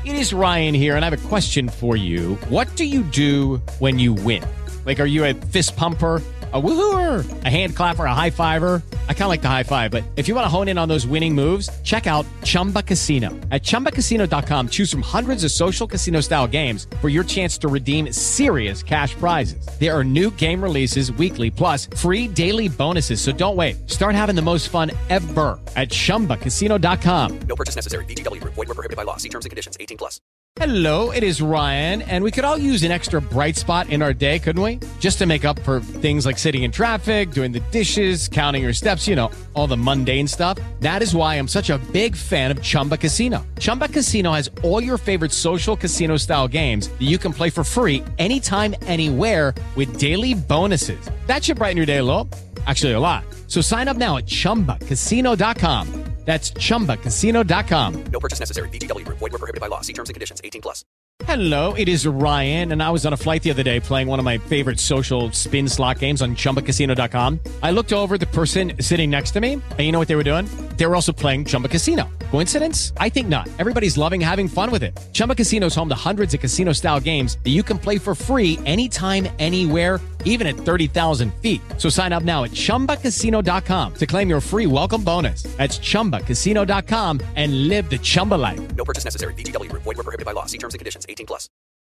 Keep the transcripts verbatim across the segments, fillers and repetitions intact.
It is Ryan here, and I have a question for you. What do you do when you win? Like, are you a fist pumper, a woohooer, a hand clapper, a high fiver? I kind of like the high five, but if you want to hone in on those winning moves, check out Chumba Casino. At chumba casino dot com, choose from hundreds of social casino-style games for your chance to redeem serious cash prizes. There are new game releases weekly, plus free daily bonuses. So don't wait. Start having the most fun ever at chumba casino dot com. No purchase necessary. V G W Group. Void where prohibited by law. See terms and conditions. eighteen plus. Hello, it is Ryan, and we could all use an extra bright spot in our day, couldn't we? Just to make up for things like sitting in traffic, doing the dishes, counting your steps, you know, all the mundane stuff. That is why I'm such a big fan of Chumba Casino. Chumba Casino has all your favorite social casino-style games that you can play for free anytime, anywhere with daily bonuses. That should brighten your day a little. Actually, a lot. So sign up now at chumba casino dot com. That's chumba casino dot com. No purchase necessary. V G W Group. Void where prohibited by law. See terms and conditions. eighteen plus. Hello, it is Ryan, and I was on a flight the other day playing one of my favorite social spin slot games on chumba casino dot com. I looked over at the person sitting next to me, and you know what they were doing? They were also playing Chumba Casino. Coincidence? I think not. Everybody's loving having fun with it. Chumba Casino is home to hundreds of casino-style games that you can play for free anytime, anywhere, even at thirty thousand feet. So sign up now at chumba casino dot com to claim your free welcome bonus. That's chumba casino dot com and live the Chumba life. No purchase necessary. V G W Group. Void where prohibited by law. See terms and conditions. eighteen plus.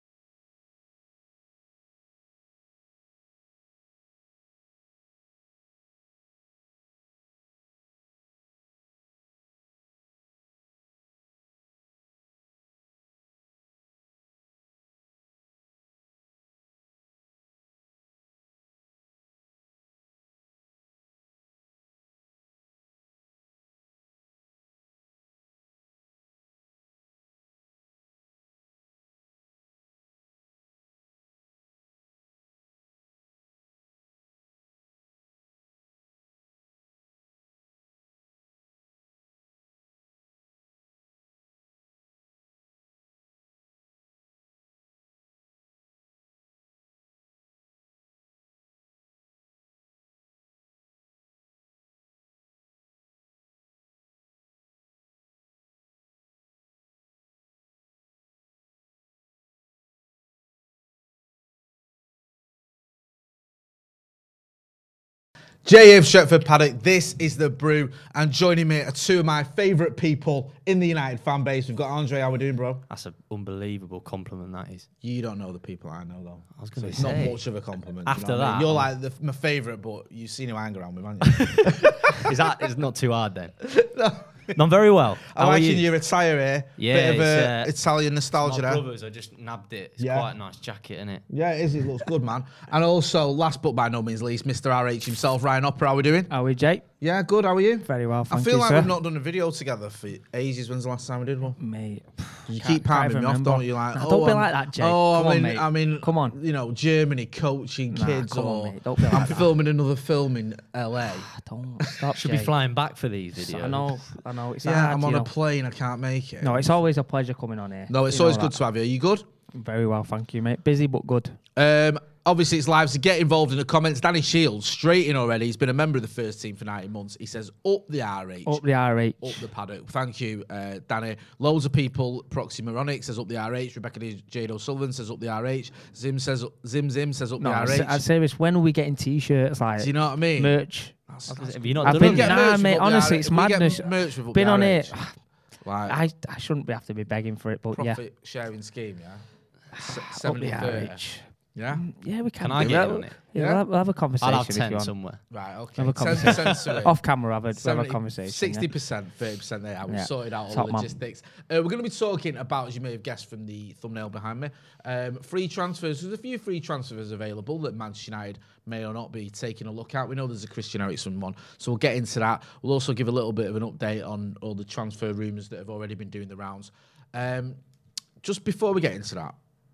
J F Stretford Paddock, this is The Brew, and joining me are two of my favourite people in the United fan base. We've got Andre, how we doing, bro? That's an unbelievable compliment, that is. You don't know the people I know, though. I was going to so say. It's not much of a compliment. After you know that. I mean? You're like the, my favourite, but you've seen who I hang around with, haven't you? Is that is not too hard then? No. Done very well. I'm How are liking you? your attire here. Yeah, Bit of it's, a uh, Italian nostalgia My there. brothers, I just nabbed it. It's Yeah. quite a nice jacket, isn't it? Yeah, it is. It looks good, man. And also, last but by no means least, Mister R H himself, Ryan Opera. How we doing? How are we, Jake? Yeah, good. How are you? Very well, thank I feel you, like sir. we've not done a video together for ages. When's the last time we did one? Mate, You can't- keep can't palming me off, remember. don't you? Like, Nah, oh, don't be I'm- like that, Jake. Oh, Come I on, mean, mate. I mean, Come on. You know, Germany coaching Nah, kids, come on, or mate. Don't be like I'm that. filming another film in L A. Don't stop, Should Jake. be flying back for these videos. I know, I know. It's Yeah, hard, I'm you on know. a plane. I can't make it. No, it's always a pleasure coming on here. No, it's You know always that. good to have you. Are you good? Very well, thank you, mate. Busy but good. Um, obviously, it's live, so get involved in the comments. Danny Shields, straight in already. He's been a member of the first team for nineteen months. He says, up the R H. Up the R H. Up the paddock. Thank you, uh, Danny. Loads of people. Proxy Moronic says up the R H. Rebecca Jade O'Sullivan says up the R H. Zim says Zim Zim says up No, the I'd R H. say, I'd say it's when are we getting t-shirts like Do you know what I mean? merch. That's- that's Have you not I've done been, them yet? Get nah, merch with mate. up the Honestly, R H. it's If we get madness. merch with up Been the on R it. H, like, I, I shouldn't be have to be begging for it, but profit sharing scheme, yeah. S- yeah, up seventy the R thirty. H. Yeah. Yeah, we can. Can I do get that. in on it? Yeah, Yeah. We'll, have, we'll have a conversation I'll have if you ten want. somewhere. Right. Okay. Have a ten conversation. percent to it. Off camera, have a, we'll have a conversation. Sixty yeah. percent, thirty percent there. We've Yeah. sorted out all Top the man. logistics. Uh, we're going to be talking about, as you may have guessed from the thumbnail behind me, um, free transfers. There's a few free transfers available that Manchester United may or not be taking a look at. We know there's a Christian Eriksen one, so we'll get into that. We'll also give a little bit of an update on all the transfer rumours that have already been doing the rounds. Um, just before we get into that,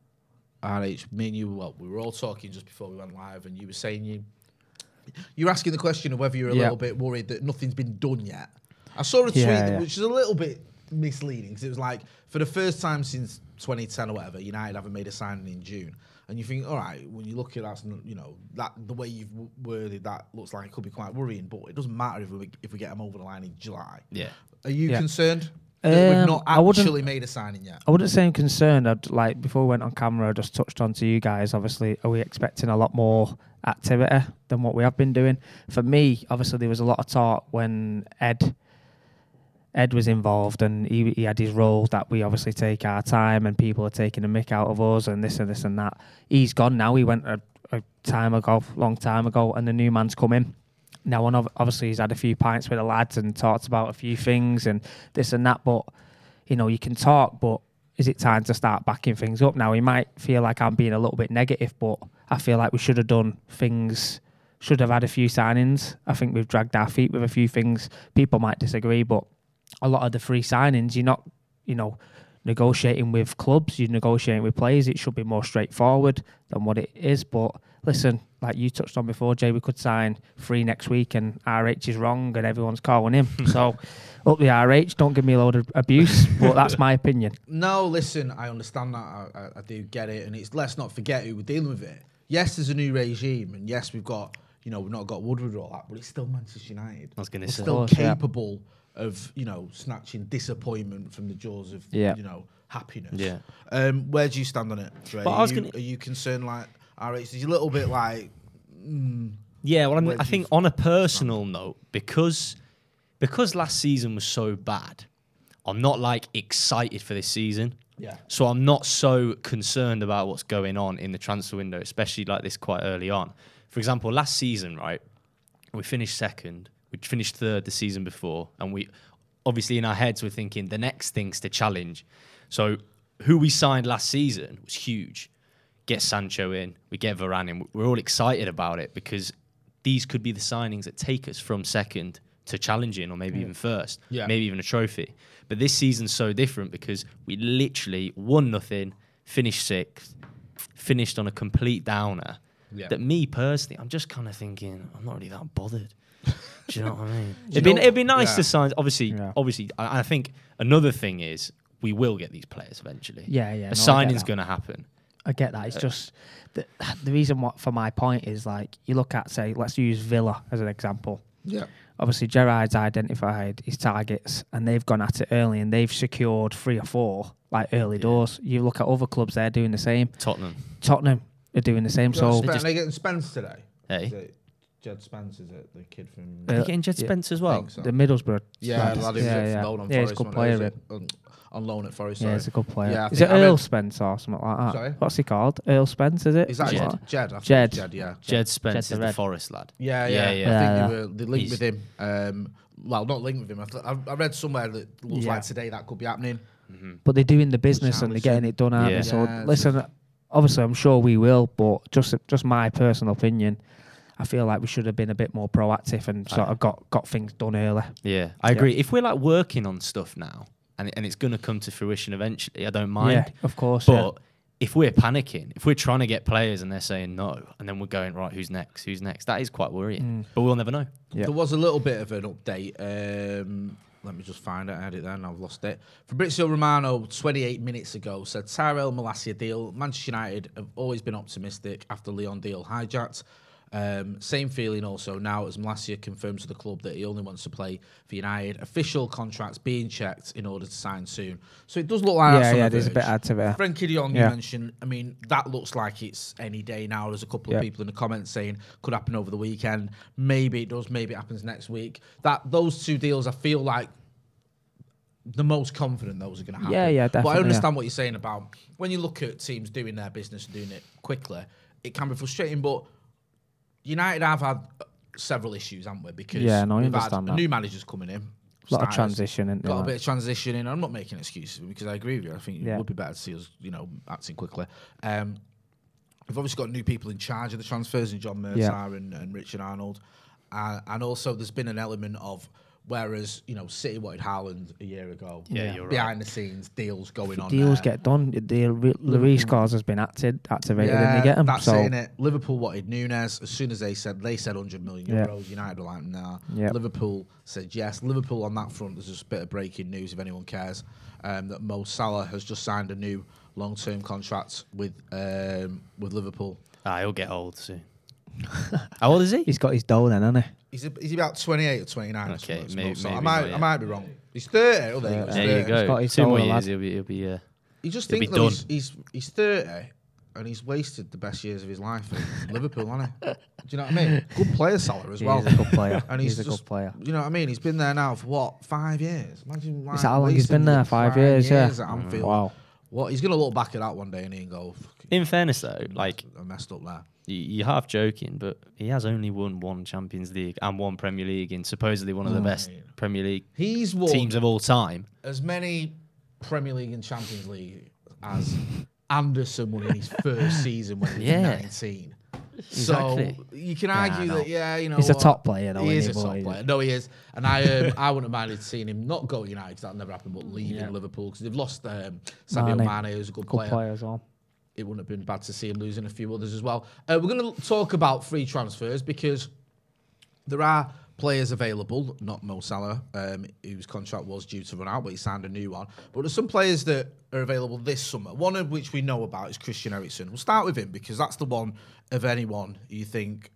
R H, me and you, well, we were all talking just before we went live, and you were saying you, you're asking the question of whether you're a Yeah. little bit worried that nothing's been done yet. I saw a tweet Yeah, that- yeah. which is a little bit misleading because it was like, for the first time since twenty ten or whatever, United haven't made a signing in June. And you think, all right, when you look at that, you know, that the way you've w- worded that looks like it could be quite worrying, but it doesn't matter if we if we get them over the line in July. Yeah. Are you Yeah. concerned? that we've Um, not I wouldn't- actually made a signing yet. I wouldn't say I'm concerned. I'd like before we went on camera, I just touched on to you guys. Obviously, are we expecting a lot more activity than what we have been doing? For me, obviously, there was a lot of talk when Ed Ed was involved, and he he had his role that we obviously take our time, and people are taking a mick out of us, and this and this and that. He's gone now. He went a, a time ago, long time ago, and the new man's come in. Now, and ob- obviously, he's had a few pints with the lads and talked about a few things and this and that. But, you know, you can talk, but is it time to start backing things up now? He might feel like I'm being a little bit negative, but I feel like we should have done things, should have had a few signings. I think we've dragged our feet with a few things. People might disagree, but a lot of the free signings, you're not, you know, negotiating with clubs, you're negotiating with players. It should be more straightforward than what it is. But listen, like you touched on before, Jay, we could sign three next week and R H is wrong and everyone's calling him. So up the R H, don't give me a load of abuse, but that's my opinion. No, listen, I understand that. I, I, I do get it. And it's let's not forget who we're dealing with it. Yes, there's a new regime. And yes, we've got, you know, we've not got Woodward or all that, but it's still Manchester United. I was going to We're say. still Of course, yeah. capable of, you know, snatching disappointment from the jaws of, Yeah. you know, happiness. Yeah. Um, where do you stand on it, Dre? Well, I are, was you, gonna- are you concerned like R H? Is you a little bit like, mm, Yeah, well, I, mean, Where I do you think f- on a personal note, because because last season was so bad, I'm not like excited for this season. yeah. So I'm not so concerned about what's going on in the transfer window, especially like this quite early on. For example, last season, right, we finished second. We finished third the season before, and we obviously in our heads we're thinking the next thing's to challenge. So who we signed last season was huge. Get Sancho in, we get Varane in. We're all excited about it because these could be the signings that take us from second to challenging or maybe even first, Yeah. maybe even a trophy. But this season's so different because we literally won nothing, finished sixth, finished on a complete downer. Yeah. That me personally, I'm just kind of thinking, I'm not really that bothered. Do you know what I mean? you It'd be, know- it'd be nice yeah. to sign. Obviously, Yeah. obviously, I, I think another thing is we will get these players eventually. Yeah, yeah. A no, I get signing's that. going to happen. I get that. It's just the, the reason what for my point is like you look at, say, let's use Villa as an example. Yeah. Obviously, Gerrard's identified his targets and they've gone at it early and they've secured three or four like early doors. You look at other clubs, they're doing the same. Tottenham. Tottenham are doing the same. So Spen- are they getting Spence today? Hey. Is it Jed Spence, is it? The kid from... Are Uh, they getting Jed yeah. Spence as I well? think so. the Middlesbrough, Yeah, lads. lad who's yeah, at yeah. loan on yeah, he's a Forest. good wasn't player. he? Him. On, on loan at Forest, Yeah, sorry. he's a good player. Yeah, I is think it I Earl read- Spence or something like that? Sorry? What's he called? Earl Spence, is it? Is that Jed. Jed? Jed, I think Jed. it's Jed, yeah. Jed Spence Jed is the the Red. Forest lad. Yeah, Yeah, yeah. yeah. I Yeah, think yeah. they were they linked He's- with him. Um, well, not linked with him. I, th- I, I read somewhere that looks Yeah. like today that could be happening. But they're doing the business and they're Richarlison. getting it done, aren't Yeah. they? So Yeah, it's listen, obviously, I'm sure we will, but just just my personal opinion, I feel like we should have been a bit more proactive and sort of got, got things done early. Yeah, I agree. If we're like working on stuff now and, and it's going to come to fruition eventually, I don't mind. Yeah, of course. But if we're panicking, if we're trying to get players and they're saying no, and then we're going, right, who's next? Who's next? That is quite worrying. But we'll never know. Yeah. There was a little bit of an update. Um, let me just find it. I had it there and I've lost it. Fabrizio Romano, twenty-eight minutes ago, said Tyrell Malacia deal. Manchester United have always been optimistic after Leon deal hijacked. Um, same feeling also now as Malacia confirms to the club that he only wants to play for United. Official contracts being checked in order to sign soon. So it does look like that's Yeah, on yeah, the there's a verge. bit add to it. Frankie de Jong, Yeah. you mentioned, I mean, that looks like it's any day now. There's a couple of Yeah. people in the comments saying could happen over the weekend. Maybe it does, maybe it happens next week. That those two deals, I feel like the most confident those are going to happen. Yeah, yeah, But I definitely, understand what you're saying about when you look at teams doing their business and doing it quickly, it can be frustrating, but United have had several issues, haven't we? Because Yeah, no, I we've had understand that. new managers coming in. A lot of starters, transition, isn't Got there? a bit of transition in. I'm not making excuses because I agree with you. I think it Yeah. would be better to see us, you know, acting quickly. Um, we've obviously got new people in charge of the transfers in John Mertar Yeah. and, and Richard Arnold. Uh, and also there's been an element of, whereas, you know, City wanted Haaland a year ago. Yeah, you're right. Behind the scenes, deals going on Deals there. get done. The Lloris clause has been acted, activated, and they get them. That's So saying it. Liverpool wanted Nunes. As soon as they said they said one hundred million Yeah. euros, United were like, nah. Yep. Liverpool said yes. Liverpool on that front, there's just a bit of breaking news if anyone cares, um, that Mo Salah has just signed a new long-term contract with um, with Liverpool. Ah, he'll get old soon. How old is he? he's got his dough then, hasn't he? He's, a, he's about twenty-eight or twenty-nine. or Okay, something, maybe- so I maybe might not yet. I might be wrong. He's thirty. Oh, there you go. He's There thirty. you go. got his Two more soul, years, lad. he'll be, he'll be. Uh, You just He'll think be though, done. he's, he's he's thirty and he's wasted the best years of his life in Liverpool, hasn't he? Do you know what I mean? Good player, Salah, as well. He's a good player. And he's, he's, a just, good player. You know what I mean? He's been there now for what, five years? Imagine like, Is that how long he's wasting been there? like Five years, yeah. at Anfield. Wow. What he's gonna look back at that one day and he go, "Fucking, in fairness, though, like I messed up there." you- you're half joking, but he has only won one Champions League and one Premier League in supposedly one of the best Premier League He's won teams of all time. as many Premier League and Champions League as Anderson won in his first season when he was Yeah. nineteen. Exactly. So you can Yeah, I argue know. that, yeah, you know, He's a what? top player, though, He is isn't a he, top boy? player. No, he is. And I, um, I wouldn't have minded seeing him not go to United because that never happened, but leaving Yeah. Liverpool because they've lost um, Sadio Mane. Mane, who's a good, Good player. player as well. It wouldn't have been bad to see him losing a few others as well. Uh, we're going to talk about free transfers because there are players available, not Mo Salah, um, whose contract was due to run out, but he signed a new one. But there's some players that are available this summer. One of which we know about is Christian Eriksen. We'll start with him because that's the one of anyone you think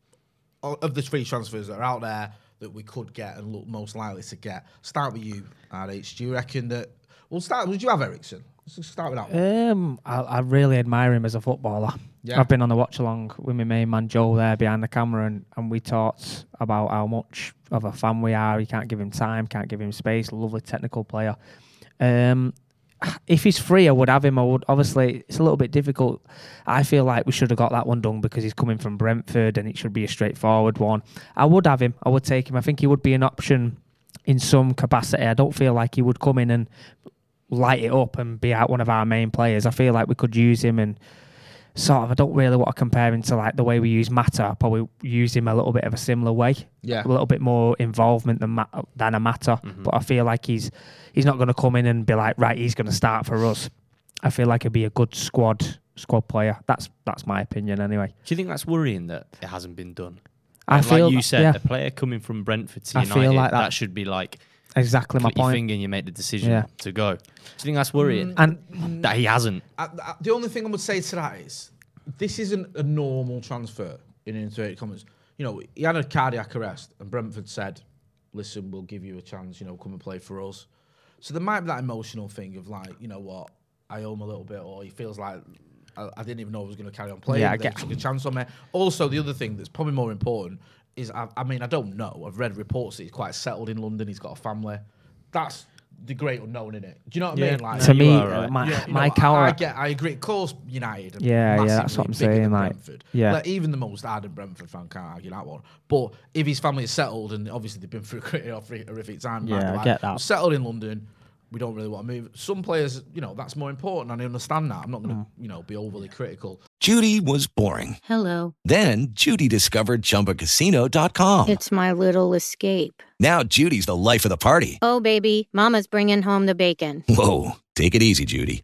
of the free transfers that are out there that we could get and look most likely to get. Start with you, R H. Do you reckon that... We'll start... Would you have Eriksen? Let's start with that one. Um, I, I really admire him as a footballer. Yeah. I've been on the watch along with my main man Joe there behind the camera, and, and we talked about how much of a fan we are. You can't give him time, can't give him space. Lovely technical player. Um, if he's free, I would have him. I would. Obviously, it's a little bit difficult. I feel like we should have got that one done because he's coming from Brentford, and it should be a straightforward one. I would have him. I would take him. I think he would be an option in some capacity. I don't feel like he would come in and light it up and be out one of our main players. I feel like we could use him and sort of, I don't really want to compare him to like the way we use Mata. Probably use him a little bit of a similar way. Yeah. A little bit more involvement than Ma- than a Mata. Mm-hmm. But I feel like he's he's not going to come in and be like, right, he's going to start for us. I feel like he'd be a good squad squad player. That's that's my opinion anyway. Do you think that's worrying that it hasn't been done? I And feel like you said, yeah, a player coming from Brentford to I United, feel like that. that- should be like exactly my click your point. finger and you make the decision Yeah. to go. Do you think that's worrying? And that he hasn't. I, I, the only thing I would say to that is this isn't a normal transfer in inverted commas. You know, he had a cardiac arrest and Brentford said, listen, we'll give you a chance, you know, come and play for us. So there might be that emotional thing of like, you know what, I owe him a little bit, or he feels like I, I didn't even know I was going to carry on playing. Yeah, I They get- took a chance on me. Also, the other thing that's probably more important is, I, I mean, I don't know. I've read reports that he's quite settled in London. He's got a family. That's the great unknown, innit? Do you know what I Yeah. mean? Like, to you me, are right. uh, my, yeah, you my know, counter. I, I get, I agree. Of course, United. Are Yeah, yeah, massively that's what I'm bigger saying, than like, Brentford. yeah. Like, even the most ardent Brentford fan can't argue that one. But if his family is settled, and obviously they've been through a pretty horrific time, Yeah, like, I like, get that. we're settled in London. We don't really want to move. Some players, you know, that's more important, and I understand that. I'm not going to, Mm. you know, be overly critical. Judy was boring. Hello. Then Judy discovered Chumba Casino dot com. It's my little escape. Now Judy's the life of the party. Oh, baby, mama's bringing home the bacon. Whoa, take it easy, Judy.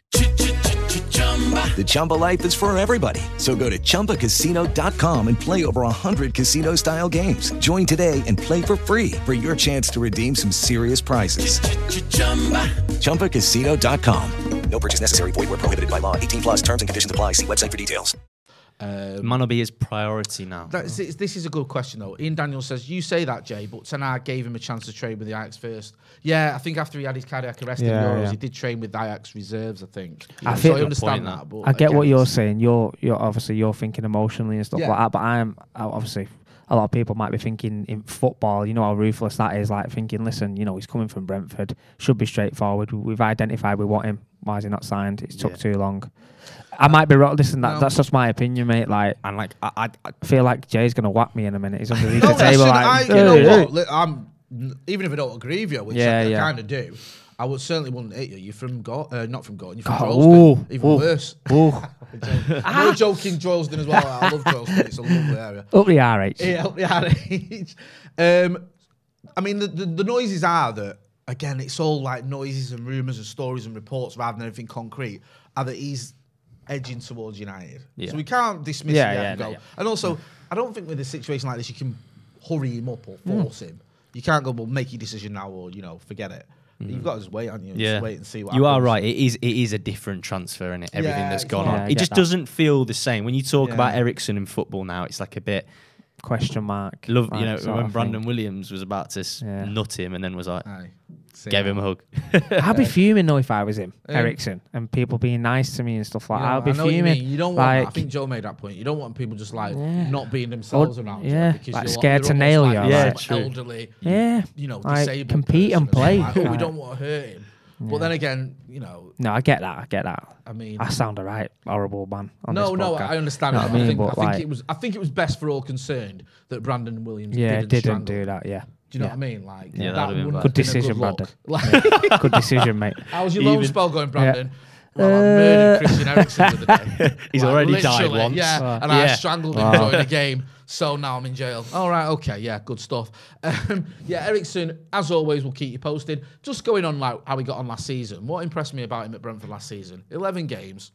The Chumba life is for everybody. So go to Chumba Casino dot com and play over one hundred casino-style games. Join today and play for free for your chance to redeem some serious prizes. Chumba Casino dot com. No purchase necessary. Void where prohibited by law. eighteen plus terms and conditions apply. See website for details. Um, Man will be his priority now. That's, it's- this is a good question, though. Ian Daniels says, you say that, Jay, but Ten Hag gave him a chance to train with the Ajax first. Yeah, I think after he had his cardiac arrest in Yeah, Euros, yeah. he did train with the Ajax reserves, I think. I so feel- I Good understand point, that. that. But I get again, what you're it's- saying. You're you're obviously you're thinking emotionally and stuff Yeah. like that. But I'm I- obviously a lot of people might be thinking in football. You know how ruthless that is. Like thinking, listen, you know he's coming from Brentford. Should be straightforward. We've identified we want him. Why is he not signed? It's took Yeah. too long. I might be wrong. Listen, that, No. that's just my opinion, mate. Like And like, I, I, I I feel like Jay's gonna whack me in a minute. He's underneath No, the table. listen, Like, I, you "Hey, know hey." what? Li- I'm, even if I don't agree with you, which Yeah, I, I yeah. kind of do, I would certainly wouldn't hit you. You're from Go- uh, not from Gorton, you're from Oh, Droylsden. ooh, Even ooh. worse. Ooh, No joking, Droylsden as well. I love Droylsden. It's a lovely area. up the R H. Yeah, up the R H. Um, I mean, the, the, the noises are that, again, it's all like noises and rumours and stories and reports rather than anything concrete, are that he's edging towards United. Yeah. So we can't dismiss Yeah, it yet yeah, and no, go. yeah. And also, I don't think with a situation like this, you can hurry him up or force him. You can't go, well, make your decision now or, you know, forget it. You've got to just wait, haven't you? yeah, Just wait and see what you happens. are right. It is, it is a different transfer, and everything Yeah, that's it's gone not- on. Yeah, I It get just that. doesn't feel the same when you talk Yeah. about Eriksen in football now. It's like a bit. Question mark. Love, Like, you know, sort when of Brandon thing. Williams was about to s- Yeah. nut him, and then was like, Aye. gave him a hug. I'd be fuming though if I was him, Um, Ericsson, and people being nice to me and stuff like You that. know, I'd be I know what you fuming. mean. You don't want like, that. I think Joe made that point. You don't want people just like Yeah. not being themselves Or- around yeah, you. Because like you're, scared you're to almost nail like you, some Yeah, true. elderly, yeah, you know, like, disabled compete and person, play. like, oh, we Like- don't want to hurt him. But then again, you know, No, I get that. I get that. I mean, I sound a right horrible man. On no, this no, podcast. I understand. Know it. what I, I mean? think, But I think like- it was. I think it was best for all concerned that Brandon Williams Yeah, didn't, didn't strangle do him. that. Yeah. Do you know Yeah. what I mean? Like, Yeah, that that'd have been wouldn't bad. have Good been a decision, look. Brandon. Like, Good decision, mate. how was your loan Even- spell going, Brandon? Yeah. Well, I Uh, murdered Christian Eriksen the other day. He's Like, already died literally, once. Yeah, Wow. and I Yeah. strangled him Wow. during the game. So now I'm in jail. All right, okay, yeah, good stuff. Um, yeah, Eriksen, as always, will keep you posted. Just going on like how he got on last season. What impressed me about him at Brentford last season? eleven games,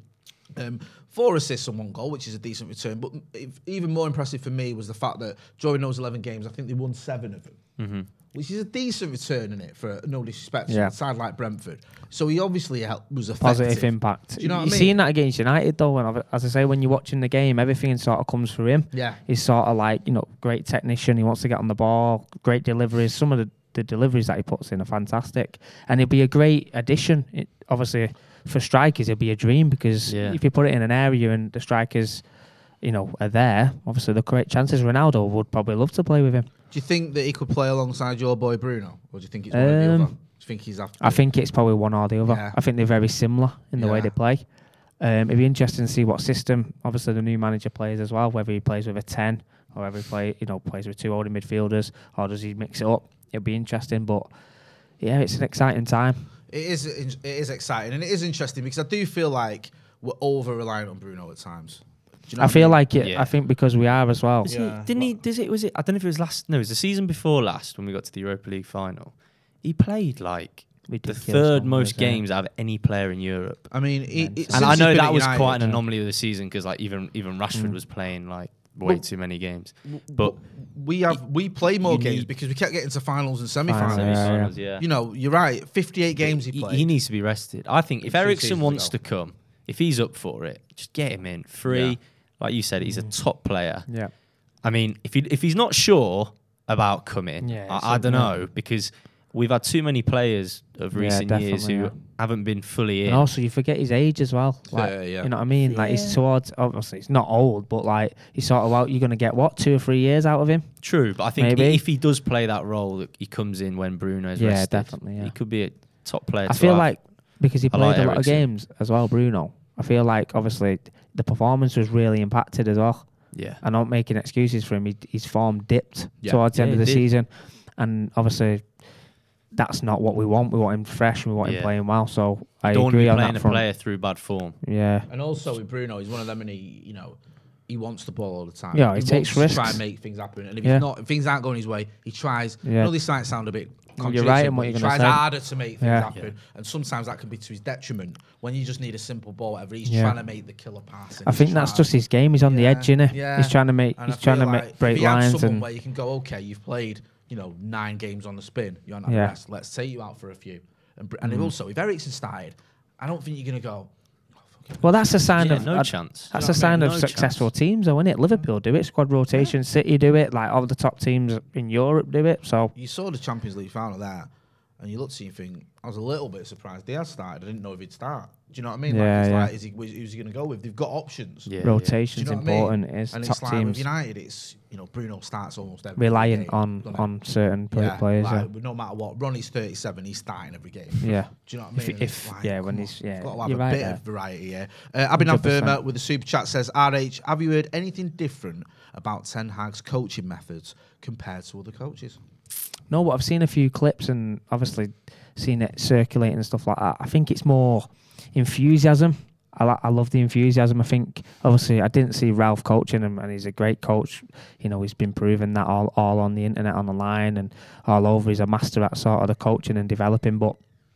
um, four assists and one goal, which is a decent return. But if, even more impressive for me was the fact that during those eleven games, I think they won seven of them. Mm-hmm. Which is a decent return in it for no disrespect to Yeah. a side like Brentford. So he obviously helped, was effective. Positive impact. Do you know what I You've mean? seen that against United though, and as I say, when you're watching the game, everything sort of comes through him. Yeah. He's sort of like, you know, great technician. He wants to get on the ball, great deliveries. Some of the, the deliveries that he puts in are fantastic, and he'll be a great addition. It, obviously, for strikers, it'll be a dream because Yeah. if you put it in an area and the strikers, you know, are there, obviously the great chances. Ronaldo would probably love to play with him. Do you think that he could play alongside your boy Bruno, or do you think it's one or the Um, other? Do you think he's after? I think it's probably one or the other. Yeah. I think they're very similar in the way Yeah. they play. Um, it'd be interesting to see what system, obviously, the new manager plays as well. Whether he plays with a ten, or whether he play, you know, plays with two holding midfielders, or does he mix it up? It'll be interesting. But yeah, it's an exciting time. It is. It is exciting, and it is interesting because I do feel like we're over reliant on Bruno at times. Do you know I what feel mean? like it. Yeah. I think because we are as well. Is Yeah. he, didn't he? Does it? Was it? I don't know if it was last. No, it was the season before last when we got to the Europa League final. He played like Ridiculous the third numbers, most yeah. games out of any player in Europe. I mean, he, it, since And I he's know been that at was United, quite an yeah. anomaly of the season because like even even Rashford was playing like way Well, too many games. But we have we play more you games need- because we kept getting to finals and semi-finals. Finals, yeah, semi-finals, yeah. You know, you're right. fifty-eight games he he, played. he needs to be rested. I think if Two Ericsson seasons wants ago. to come, if he's up for it, just get him in free. Yeah. Like you said, he's a top player. Yeah. I mean, if he if he's not sure about coming, Yeah, I, I so- don't know because we've had too many players of Yeah, recent years who definitely, yeah. haven't been fully in. And also, you forget his age as well. Like, Yeah, yeah. You know what I mean? Like, he's towards, obviously, he's not old, but like, he's sort of out, you're going to get, what, two or three years out of him? True, but I think Maybe. if he does play that role, that he comes in when Bruno is Yeah, rested, definitely, yeah. he could be a top player. I to feel have. like, because he I played like a lot of Eriksen. games as well, Bruno, I feel like, obviously, the performance was really impacted as well. yeah, I'm not making excuses for him. He, his form dipped Yeah. towards the Yeah, end of it the did. season. And obviously, that's not what we want. We want him fresh. We want Yeah. him playing well. So I don't want to agree be on playing that a front. player through bad form. Yeah. And also with Bruno, he's one of them, and he, you know, he wants the ball all the time. Yeah, he takes wants to try risks. and make things happen. And if Yeah. he's not, if things aren't going his way, he tries. I Yeah. know this might sound a bit You're contradictory, right in what but you're he gonna tries say. harder to make things Yeah. happen, and sometimes that can be to his detriment. When you just need a simple ball, whatever, he's Yeah. trying to make the killer pass. and I he's think that's trying- just his game. He's on the Yeah, edge, innit? yeah. He's trying to make. And He's I trying feel to like make if break he had lines someone and where you can go, okay, you've played, you know, nine games on the spin. You're on that Yeah. rest. Let's take you out for a few. And, br- and Mm. also, if Eriksen started, I don't think you're gonna go. well, that's a sign Yeah, of no uh, chance. That's You know a sign what I of mean? No successful chance. teams, though, isn't it? Liverpool do it, squad rotation. City do it. Like all the top teams in Europe do it. So You saw the Champions League final there, and you looked at it and think, I was a little bit surprised. They had started. I didn't know if he'd start. Do you know what I mean? Yeah, like, it's yeah. like, is he, who's he going to go with? They've got options. Yeah, rotation's Do you know what I mean? important. It is And top it's like teams with United, it's, you know, Bruno starts almost every reliant game, on doesn't it? on certain play- yeah, players. like, Yeah. but no matter what, Ronnie's thirty-seven, he's starting every game. Yeah. Do you know what I mean? If- And it's if- like, yeah, when come he's- on, yeah, you've got to have you're a right bit there. of variety here. Uh, Abhinav one hundred percent. Verma with the super chat says, R H, have you heard anything different about Ten Hag's coaching methods compared to other coaches? No, but I've seen a few clips and obviously seen it circulating and stuff like that. I think it's more enthusiasm. I, li- I love the enthusiasm. I think, obviously, I didn't see Ralph coaching him, and he's a great coach. You know, he's been proving that all, all on the internet, on the line, and all over. He's a master at sort of the coaching and developing. But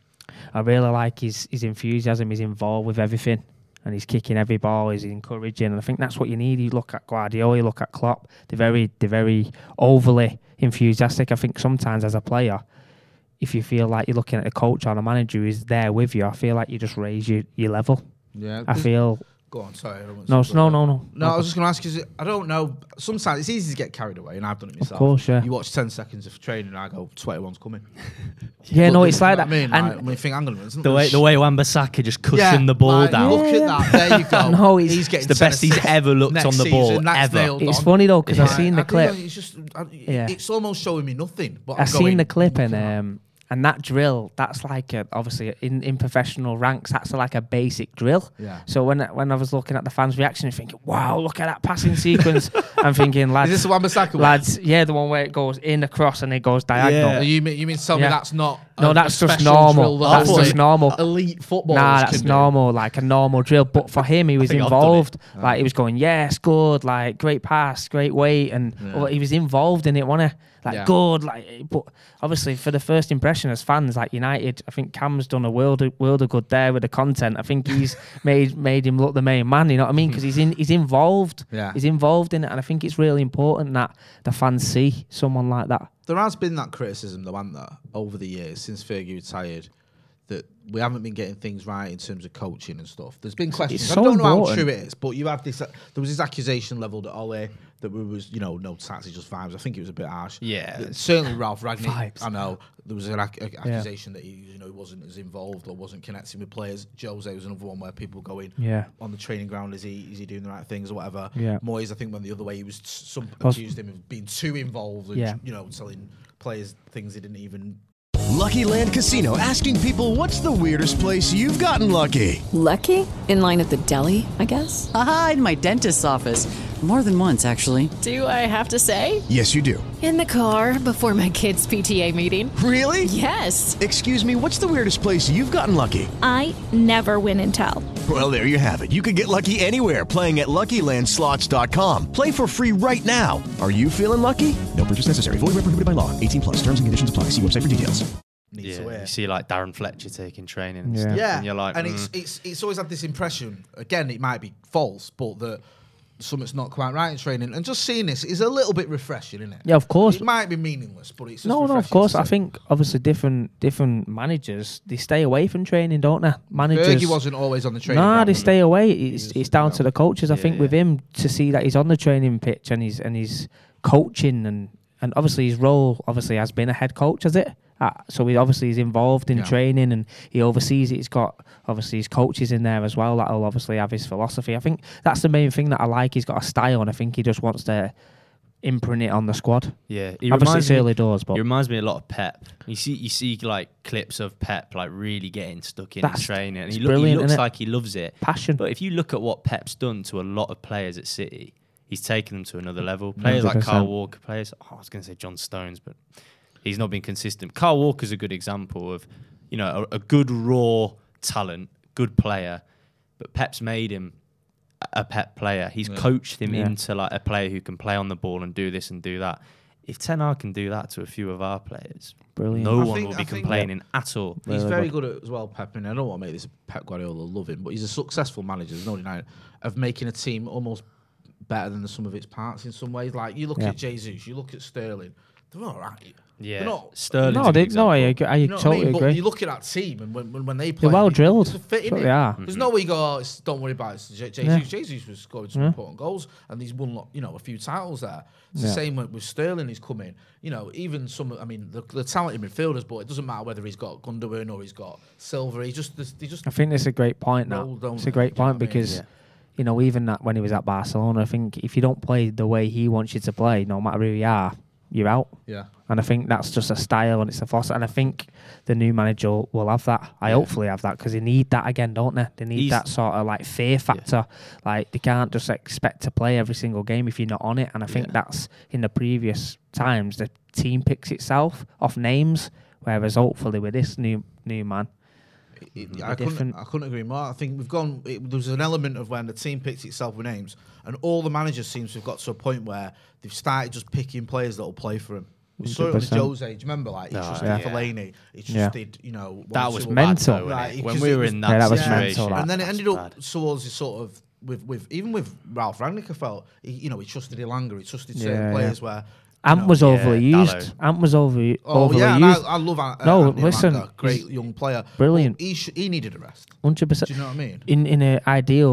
I really like his, his enthusiasm. He's involved with everything, and he's kicking every ball. He's encouraging, and I think that's what you need. You look at Guardiola, you look at Klopp. They're very, they're very overly enthusiastic. I think sometimes as a player, if you feel like you're looking at a coach or a manager who's there with you, I feel like you just raise your, your level. Yeah, I feel Go on, sorry. I don't want No, to no, no, no. No, I was just going to ask you, I don't know, sometimes it's easy to get carried away, and I've done it myself. course, yeah. You watch ten seconds of training, and I go, twenty-one's coming. Yeah, no, it's like You know that. what I mean, And like, when you think, hang on a minute. The way the way Wan-Bissaka just cushioned Yeah, the ball like, down. Look at that. There you go. No, it's- he's getting It's the best centre he's ever looked next on the ball, season, that's ever. nailed It's on. funny though, 'cause I've Like, seen the I do clip. know, It's just, I, Yeah. it's almost showing me nothing. But I've I'm seen going, the clip and look at that. um and that drill, that's like a, obviously in, in professional ranks, that's like a basic drill. Yeah. So when when I was looking at the fans' reaction, I'm thinking, wow, look at that passing sequence. I'm thinking, lads, Is this the Wan-Bissaka one? lads, yeah, the one where it goes in across and it goes diagonal. Yeah. You mean you mean tell me Yeah. that's not No, a, that's a just special normal. drill that That's only just normal. elite footballers Nah, that's can do? normal, like a normal drill. But for him, he was think I've done involved. it. Like he was going, yes, good, like great pass, great weight, and Yeah. well, he was involved in it, wasn't he? Like Yeah. good, like. But obviously, for the first impression as fans, like United, I think Cam's done a world of, world of good there with the content. I think he's made made him look the main man. You know what I mean? Because he's in, he's involved. Yeah. He's involved in it, and I think it's really important that the fans see someone like that. There has been that criticism, though, hasn't there, over the years since Fergie retired, that we haven't been getting things right in terms of coaching and stuff. There's been questions. It's I so don't know important. how true it is, but you have this. Uh, there was this accusation leveled at Ole that we was, you know, no tactics, just vibes. I think it was a bit harsh. Yeah. Uh, certainly Ralph Ragnick. Vibes. I know there was an ac- ac- accusation that he, you know, he wasn't as involved or wasn't connecting with players. Jose was another one where people go in Yeah. on the training ground. Is he is he doing the right things or whatever? Yeah. Moyes, I think, went the other way. He was some Pos- accused him of being too involved and Yeah. you know telling players things they didn't even. Lucky Land Casino asking people, what's the weirdest place you've gotten lucky? Lucky? In line at the deli, I guess? Aha, in my dentist's office. More than once, actually. Do I have to say? Yes, you do. In the car before my kids' P T A meeting. Really? Yes. Excuse me, what's the weirdest place you've gotten lucky? I never win and tell. Well, there you have it. You can get lucky anywhere, playing at Lucky Land Slots dot com. Play for free right now. Are you feeling lucky? No purchase necessary. Void where prohibited by law. eighteen plus. Terms and conditions apply. See website for details. Needs to Yeah, wear. you see like Darren Fletcher taking training and Yeah. stuff, Yeah, and you're like, and mm. it's it's it's always had this impression. Again, it might be false, but that something's not quite right in training. And just seeing this is a little bit refreshing, isn't it? Yeah, of course. It might be meaningless, but it's just No, no, of refreshing course. to I see. think obviously different different managers they stay away from training, don't they? Managers. Fergie wasn't always on the training. Nah, ground, they was he? stay away. He It's was, it's down you to know. the coaches. I Yeah, think with yeah. him to see that he's on the training pitch and he's and he's coaching and and obviously his role obviously has been a head coach, has it? Uh, so he obviously is involved in Yeah. training and he oversees it. He's got obviously his coaches in there as well that'll obviously have his philosophy. I think that's the main thing that I like. He's got a style and I think he just wants to imprint it on the squad. yeah. He Obviously reminds it's me- early doors, but He reminds me a lot of Pep. You see, you see like clips of Pep like really getting stuck in That's- training, and it's he, look, he brilliant, looks innit? like he loves it. passion. But if you look at what Pep's done to a lot of players at City, he's taken them to another level. Players like one hundred percent. Kyle Walker, players. Oh, I was going to say John Stones, but he's not been consistent. Kyle Walker's a good example of, you know, a, a good raw talent, good player, but Pep's made him a Pep player. He's coached him Yeah. into like a player who can play on the ball and do this and do that. If Ten Hag can do that to a few of our players, Brilliant. no I one think- will I be think- complaining at all. He's Really very good at as well, Pep. And I don't want to make this Pep Guardiola love him, but he's a successful manager. There's no denying it, of making a team almost better than the sum of its parts in some ways. Like you look Yeah. at Jesus, you look at Sterling, they're all right. Yeah, They're not, Sterling's no, a good they, no, I, example. agree, I you know what I totally mean? But agree. you look at that team, and when when, when they play, They're well they- drilled. It's a fit, That's what innit? they are. There's no way you go, oh, it's, don't worry about it. It's Je- Jesus, Yeah. Jesus was scoring some Yeah. important goals, and he's won, lo- you know, a few titles there. It's the Yeah. same with, with Sterling. He's come in, you know, even some. I mean, the, the talented midfielders, but it doesn't matter whether he's got Gundogan or he's got Silver. He just, they just. I think that's a great point. Now roll, don't it's a they? great Do you know point what I mean? because Yeah. you know even that when he was at Barcelona, I think if you don't play the way he wants you to play, no matter who you are, you're out. Yeah. And I think that's just a style and it's a philosophy. And I think the new manager will, will have that. I Yeah. hopefully have that because they need that again, don't they? They need He's- that sort of like fear factor. Like they can't just expect to play every single game if you're not on it. And I think Yeah. that's in the previous times the team picks itself off names, whereas hopefully with this new new man. It- Mhm. I, couldn't, Different. I couldn't agree more. I think we've gone. It, there's an element of when the team picks itself with names, and all the managers seems to have got to a point where they've started just picking players that will play for him. We saw it with one hundred percent. Jose. Do you remember? Like he Oh, trusted yeah. Fellaini. He Yeah. trusted, you know, That one was or two- mental. Bad, though, Right, innit? because When it we were was- in that, Yeah, that was situation, mental, that. And then it that's ended bad. up towards the sort of with with even with Ralph Rangnick. I felt he, you know he trusted Elanga. He trusted certain Yeah, yeah. players where. Ant know, was yeah, overly Dalot. used. Ant was over Oh overly yeah, and I, used. I love Ant- No, Anthony listen, Elanga, great he's young player. brilliant. But he sh- he needed a rest. Hundred Do percent. you know what I mean? In in an ideal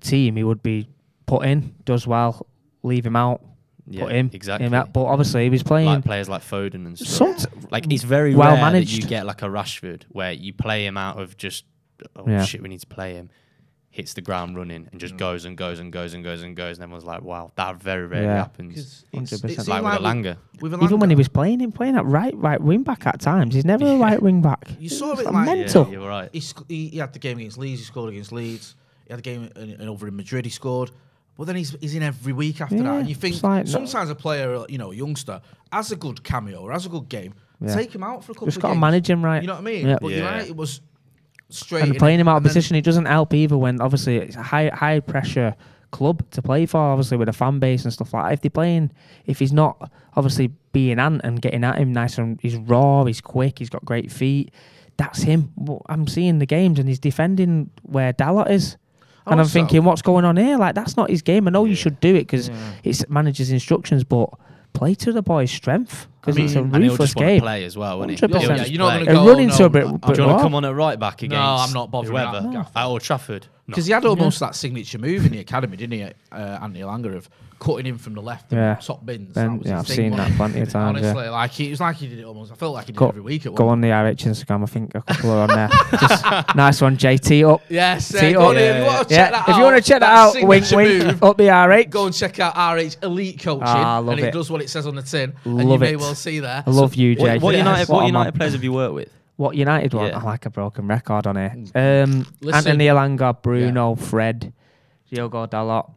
team, he would be put in, does well, leave him out, Yeah, put him. exactly. Him out. But obviously, he was playing. Like players like Foden and stuff. Some- like it's very well rare managed. that you get like a Rashford where you play him out of just oh Yeah. shit, we need to play him. Hits the ground running and just Mm. goes and goes and goes and goes and goes, and everyone's like, "Wow, that very rarely Yeah. happens." Hundred percent. Like with Elanga. With Even when he was playing him, playing at right, right wing back at times, he's never a right wing back. You saw It's it like like mental. Yeah, you're right. He, sc- he, he had the game against Leeds. He scored against Leeds. He had the game in, in, over in Madrid. He scored. But then he's he's in every week after Yeah, that. And you think it's like no- sometimes a player, you know, a youngster, has a good cameo or has a good game, Yeah. take him out for a couple Just of got to games. manage him right. You know what I mean? Yeah. But you're Yeah. right, it was straight. And in playing it. him out of And then- position, it doesn't help either when obviously it's a high high pressure club to play for, obviously with a fan base and stuff like that. If they're playing, if he's not obviously being ant and getting at him nice and he's raw, he's quick, he's got great feet, that's him. But I'm seeing the games and he's defending where Dalot is. And I'm Also- thinking, what's going on here? Like, that's not his game. I know you should do it because it's manager's instructions, but play to the boy's strength because I it's a mean, And he'll ruthless just want to game. play as well, won't he? one hundred He'll percent. Yeah, just you're not play. gonna A go, run into no, a bit. I'm- bit Do you want raw. to come on at right back against? No, I'm not bothering with whoever. that, Gaff. At Old Trafford. No. Because he had almost that signature move in the academy, didn't he, uh, Anthony Elanga, of cutting him from the left Yeah. and top bins. Ben- that was yeah, his I've thing, seen wasn't that it? plenty of times, yeah. Honestly, like he, it was like he did it almost. I felt like he did Go, it every week. At go one on the R H Instagram. I think a couple are on there. Just nice one, J T up. Yes, uh, Tee go up. on in. If you want to Yeah, check that if out, you want to check that that out, wink, signature wink, move, up the R H. Go and check out R H Elite Coaching, Ah, love and it, it. does what it says on the tin, and you Love may it. well see there. I love you, Jay. What, what Yes. United, What what a United man. players have you worked with? What United want? Yeah. I like a broken record on here. Um, Listen. Anthony Elanga, Bruno, Fred, Diogo Dalot.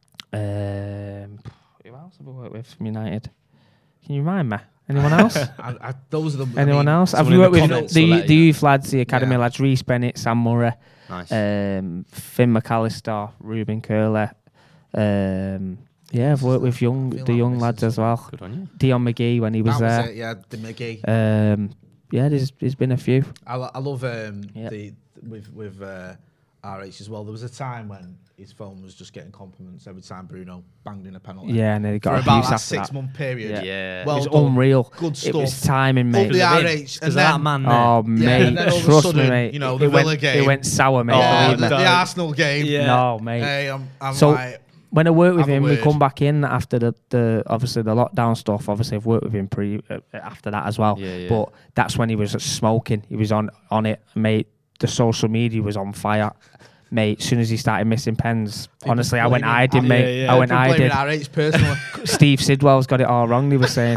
Um, who else have I worked with from United? Can you remind me? Anyone else? I, I, those are the. Anyone I mean, else? Have someone you in worked the with comments the, will let the you know. youth lads, the academy Yeah. lads, Reece Bennett, Sam Murray, Nice. um, Finn McAllister, Ruben Curler. Um, yeah, I've worked with young feel the like young I'm lads missing as well. Good on you. Dion McGee when he was That was there. it, yeah, the McGee. Um, yeah, there's there's been a few. I, lo- I love um, Yeah. the with with uh, R H as well. There was a time when his phone was just getting compliments every time Bruno banged in a penalty. Yeah, and then he for got about abuse that after six that. month period. Yeah. Yeah. Well it was done. unreal. Good It was stuff. timing, Up mate. the Because R of H, him. 'Cause and of then that man there. Oh, Yeah, mate, and then all of a trust sudden, me, mate. you know, it, the it Villa went, game. It went sour, mate. Oh, believe the, me. the Arsenal game. Yeah. No, mate. Hey, I'm, I'm So, like, when I worked with have a him, we word. come back in after the, the obviously the lockdown stuff. Obviously, I've worked with him pre uh, after that as well. Yeah, yeah. But that's when he was smoking. He was on on it, mate. The social media was on fire, mate. As soon as he started missing pens, People honestly, I went blaming- hiding, Yeah, mate. yeah. I went I'm blaming hiding. R H personally. Steve Sidwell's got it all wrong. He was saying,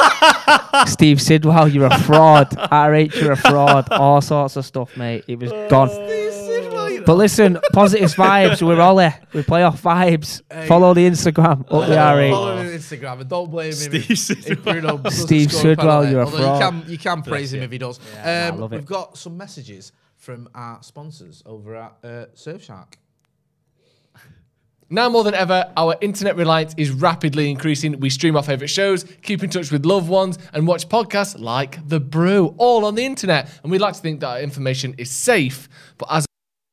Steve Sidwell, you're a fraud. R H, you're a fraud. All sorts of stuff, mate. It was gone. But listen, positive vibes. We're all there. We play off vibes. Hey. Follow the Instagram. Up the R H. Follow him on Instagram and don't blame him. Steve if, Sidwell. if Bruno doesn't Steve score a Sidwell, penalty. you're a Although fraud. You can, you can praise him if he does. I um, love it. we've got some messages from our sponsors over at uh, Surfshark. Now more than ever, our internet reliance is rapidly increasing. We stream our favourite shows, keep in touch with loved ones, and watch podcasts like The Brew, all on the internet. And we'd like to think that our information is safe, but as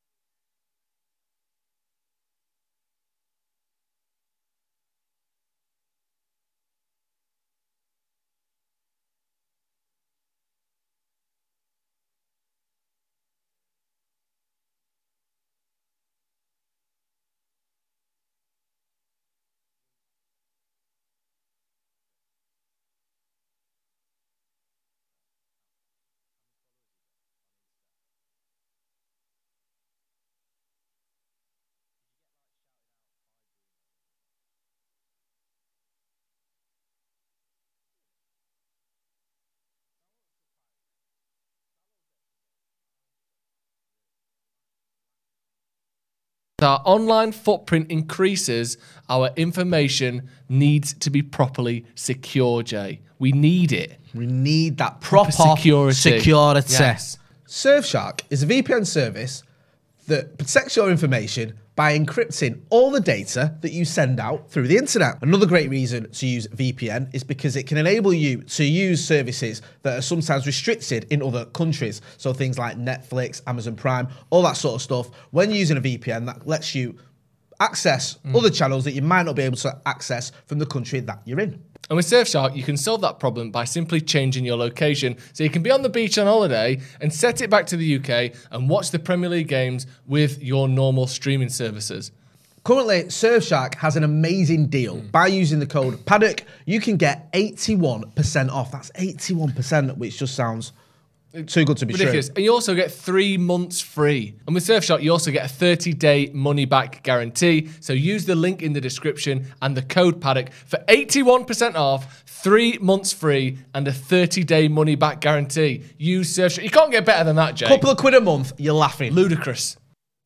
our online footprint increases, our information needs to be properly secure, Jay. We need it. We need that proper, Proper security. security. Yes. Surfshark is a V P N service that protects your information by encrypting all the data that you send out through the internet. Another great reason to use V P N is because it can enable you to use services that are sometimes restricted in other countries. So things like Netflix, Amazon Prime, all that sort of stuff. When using a V P N, that lets you access Mm. other channels that you might not be able to access from the country that you're in. And with Surfshark, you can solve that problem by simply changing your location. So you can be on the beach on holiday and set it back to the U K and watch the Premier League games with your normal streaming services. Currently, Surfshark has an amazing deal. Mm. By using the code Paddock, you can get eighty-one percent off. That's eighty-one percent, which just sounds too good to be ridiculous. true. And you also get three months free. And with Surfshark, you also get a thirty-day money-back guarantee. So use the link in the description and the code Paddock for eighty-one percent off, three months free, and a thirty-day money-back guarantee. Use Surfshark. You can't get better than that, Jake. Couple of quid a month, you're laughing. Ludicrous.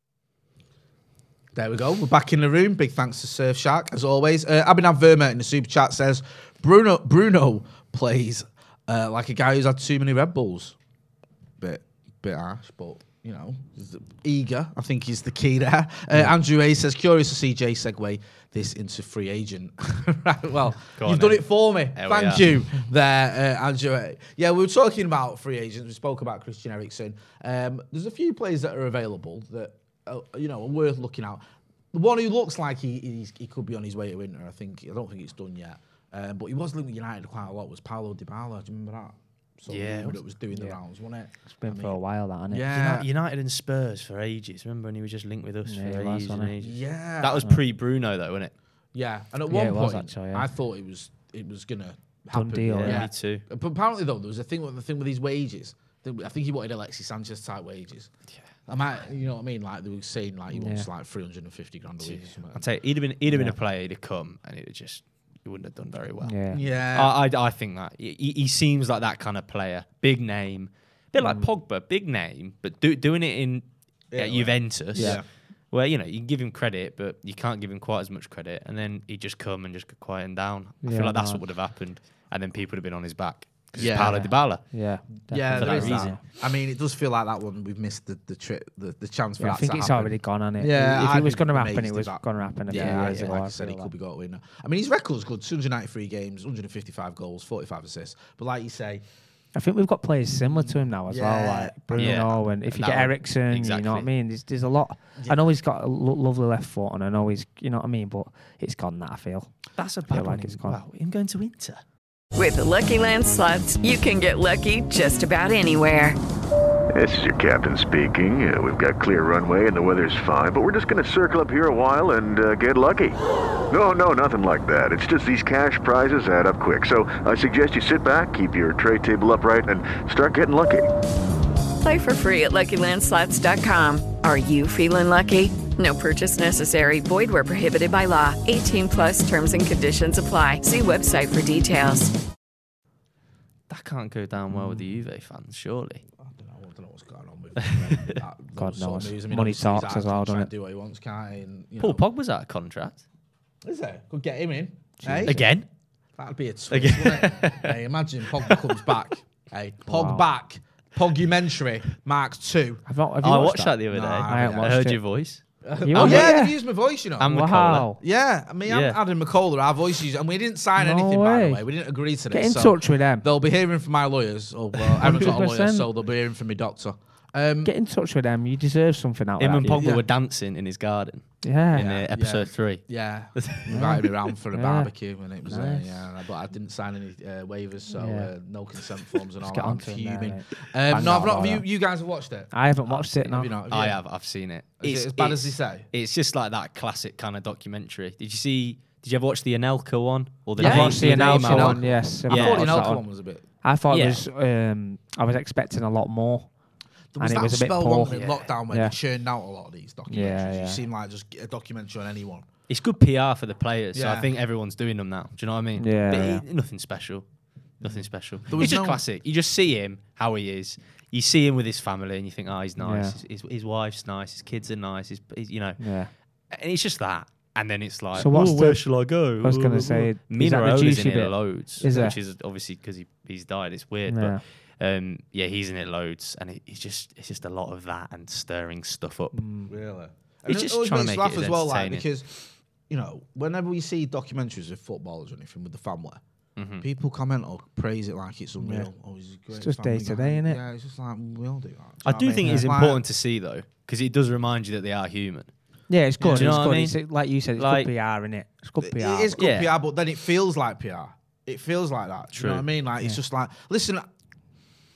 There we go. We're back in the room. Big thanks to Surfshark, as always. Uh, Abhinav Verma in the super chat says, Bruno Bruno plays uh, like a guy who's had too many Red Bulls. Bit, bit harsh, but, you know, eager, I think, is the key there. Uh, Andrew A says, curious to see Jay segue this into free agent. Right, well, Go you've on, done then. it for me. There we Thank are. you there, uh, Andrew A. Yeah, we were talking about free agents. We spoke about Christian Eriksen. Um, there's a few players that are available that, uh, you know, are worth looking at. The one who looks like he he's, he could be on his way to Inter, I think. I don't think it's done yet. Um, but he was linked with United quite a lot, was Paulo Dybala. Do you remember that? So Yeah. that was doing the rounds, wasn't it? It's been I for mean, a while, that, hasn't it? Yeah. Uni- United and Spurs for ages. Remember when he was just linked with us Yeah, for he was, ages wasn't and he? ages? Yeah. That was pre-Bruno though, wasn't it? Yeah, and at Yeah, one it was point, actually, yeah. I thought it was it was gonna happen. deal, Yeah, me too. But apparently, though, there was a thing with the thing with his wages. I think he wanted Alexis Sanchez type wages. Yeah. I might, you know what I mean? Like they were saying, like he wants Yeah. like three hundred and fifty grand a week. Or something. I'd say he'd have been he'd have been Yeah. a player. He'd have come and it would just he wouldn't have done very well. Yeah. Yeah. I, I I think that he, he seems like that kind of player. Big name, bit like Pogba, big name, but do, doing it in Yeah, uh, Juventus. Yeah. Where, you know, you can give him credit, but you can't give him quite as much credit. And then he'd just come and just get quieting down. I Yeah, feel like that's no. what would have happened. And then people would have been on his back. 'Cause Yeah. it's Paulo Dybala. Yeah. Yeah, for there that is reason. that. I mean, it does feel like that one we've missed the the tri- the, the chance for Yeah, I that think to it's happen. already gone, hasn't it? Yeah, If I'd it was be going to happen, amazed it if was that- going to happen a few Yeah, years yeah, ago. like I I said, he feel could be like. got a winner. I mean, his record's good: two hundred ninety-three games, one hundred fifty-five goals, forty-five assists. But like you say, I think we've got players similar to him now as well, Yeah. like Bruno, Yeah. and if you That get one- Ericsson, you know what I exactly. mean. There's, there's a lot. I know he's got a lo- lovely left foot, and I know he's, you know what I mean. But it's gone. That I feel. That's a feel bad like one. it's gone. Wow, him going to Inter. With the Lucky Land Slots, you can get lucky just about anywhere. This is your captain speaking. Uh, we've got clear runway and the weather's fine, but we're just going to circle up here a while and uh, get lucky. No, no, nothing like that. It's just these cash prizes add up quick. So I suggest you sit back, keep your tray table upright, and start getting lucky. Play for free at Lucky Land Slots dot com. Are you feeling lucky? No purchase necessary. Void where prohibited by law. eighteen plus terms and conditions apply. See website for details. That can't go down well with the Juve fans, surely. I don't know, I don't know what's going on with that, that God sort of knows. news. I mean, Money obviously he's talks out as well, to try doesn't and it? Do what he wants, can't he? And, you Paul know, Pogba's out of contract. is there? Could get him in. Hey? Again? That'd be a twist, wouldn't it? Hey, imagine Pogba comes back. Hey, Pog Wow. back. Pogumentary Mark Two. I've not, have you I watched watched that the other day. No, I I haven't I watched heard it. your voice. You Oh watched yeah, it? they've used my voice, you know. And Wow. Yeah, I mean, Yeah. Adam McCullough, our voices, and we didn't sign No anything, by the way. way. We didn't agree to this. Get in so touch with them. They'll be hearing from my lawyers. Oh, well, I haven't got a lawyer, one hundred percent. so they'll be hearing from my doctor. Um, Get in touch with them. You deserve something out Him of and that. Pogba Yeah. were dancing in his garden Yeah. in Yeah, uh, episode yeah. three. Yeah, invited me around for a Yeah. barbecue, and it was uh, Nice. yeah. But I didn't sign any uh, waivers, so Yeah. uh, no consent forms and all Let's that. get I'm onto them there, fuming. mate. Um, Bang no, out I've not. about Have you, that. you guys have watched it? I haven't watched it. No. Have you not? Have I you? have. I've seen it. Is it It's- as bad it's- as they say? It's just like that classic kind of documentary. Did you see? Did you ever watch the Anelka one or the? Yeah, I've Name- watched the Name Anelka one? one. Yes. I've I not thought the watched that Anelka one. one was a bit. I thought Yeah. it was. Um, I was expecting a lot more. There was and it that was a bit spell poor. one in Yeah. lockdown when Yeah. they churned out a lot of these documentaries. Yeah, yeah. You seem like just a documentary on anyone. It's good P R for the players, so Yeah. I think everyone's doing them now. Do you know what I mean? Yeah, But yeah. it- nothing special. Nothing special. There was It's just no- classic. You just see him how he is. You see him with his family, and you think, oh, he's nice. Yeah. His, his, his wife's nice. His kids are nice. His, his, you know, Yeah. and it's just that. And then it's like, So what's "Oh, the- where shall I go? I was gonna Oh, oh, say, oh." is Mina that the Raola's juicy in it bit? loads, Is which there? is obviously because he, he's died. It's weird, Yeah. but um, yeah, he's in it loads, and it, it's just it's just a lot of that and stirring stuff up. Really? It's just trying to make laugh it as well, like entertaining. because you know, whenever we see documentaries of footballers or anything with the family, Mhm. people comment or praise it like it's unreal. Yeah. Oh, he's a great just family day-to-day, guy. innit? Yeah, it's just like we all do that. Do you I know do what think mean? it's Like- important to see though, because it does remind you that they are human. Yeah, it's good. Do you know it's what I good. mean? It's, uh, like you said, it's Like- good P R, innit? It's good P R. It is good Yeah. P R, but then it feels like P R. It feels like that. Do you know what I True. mean? Like it's Yeah. just like, listen,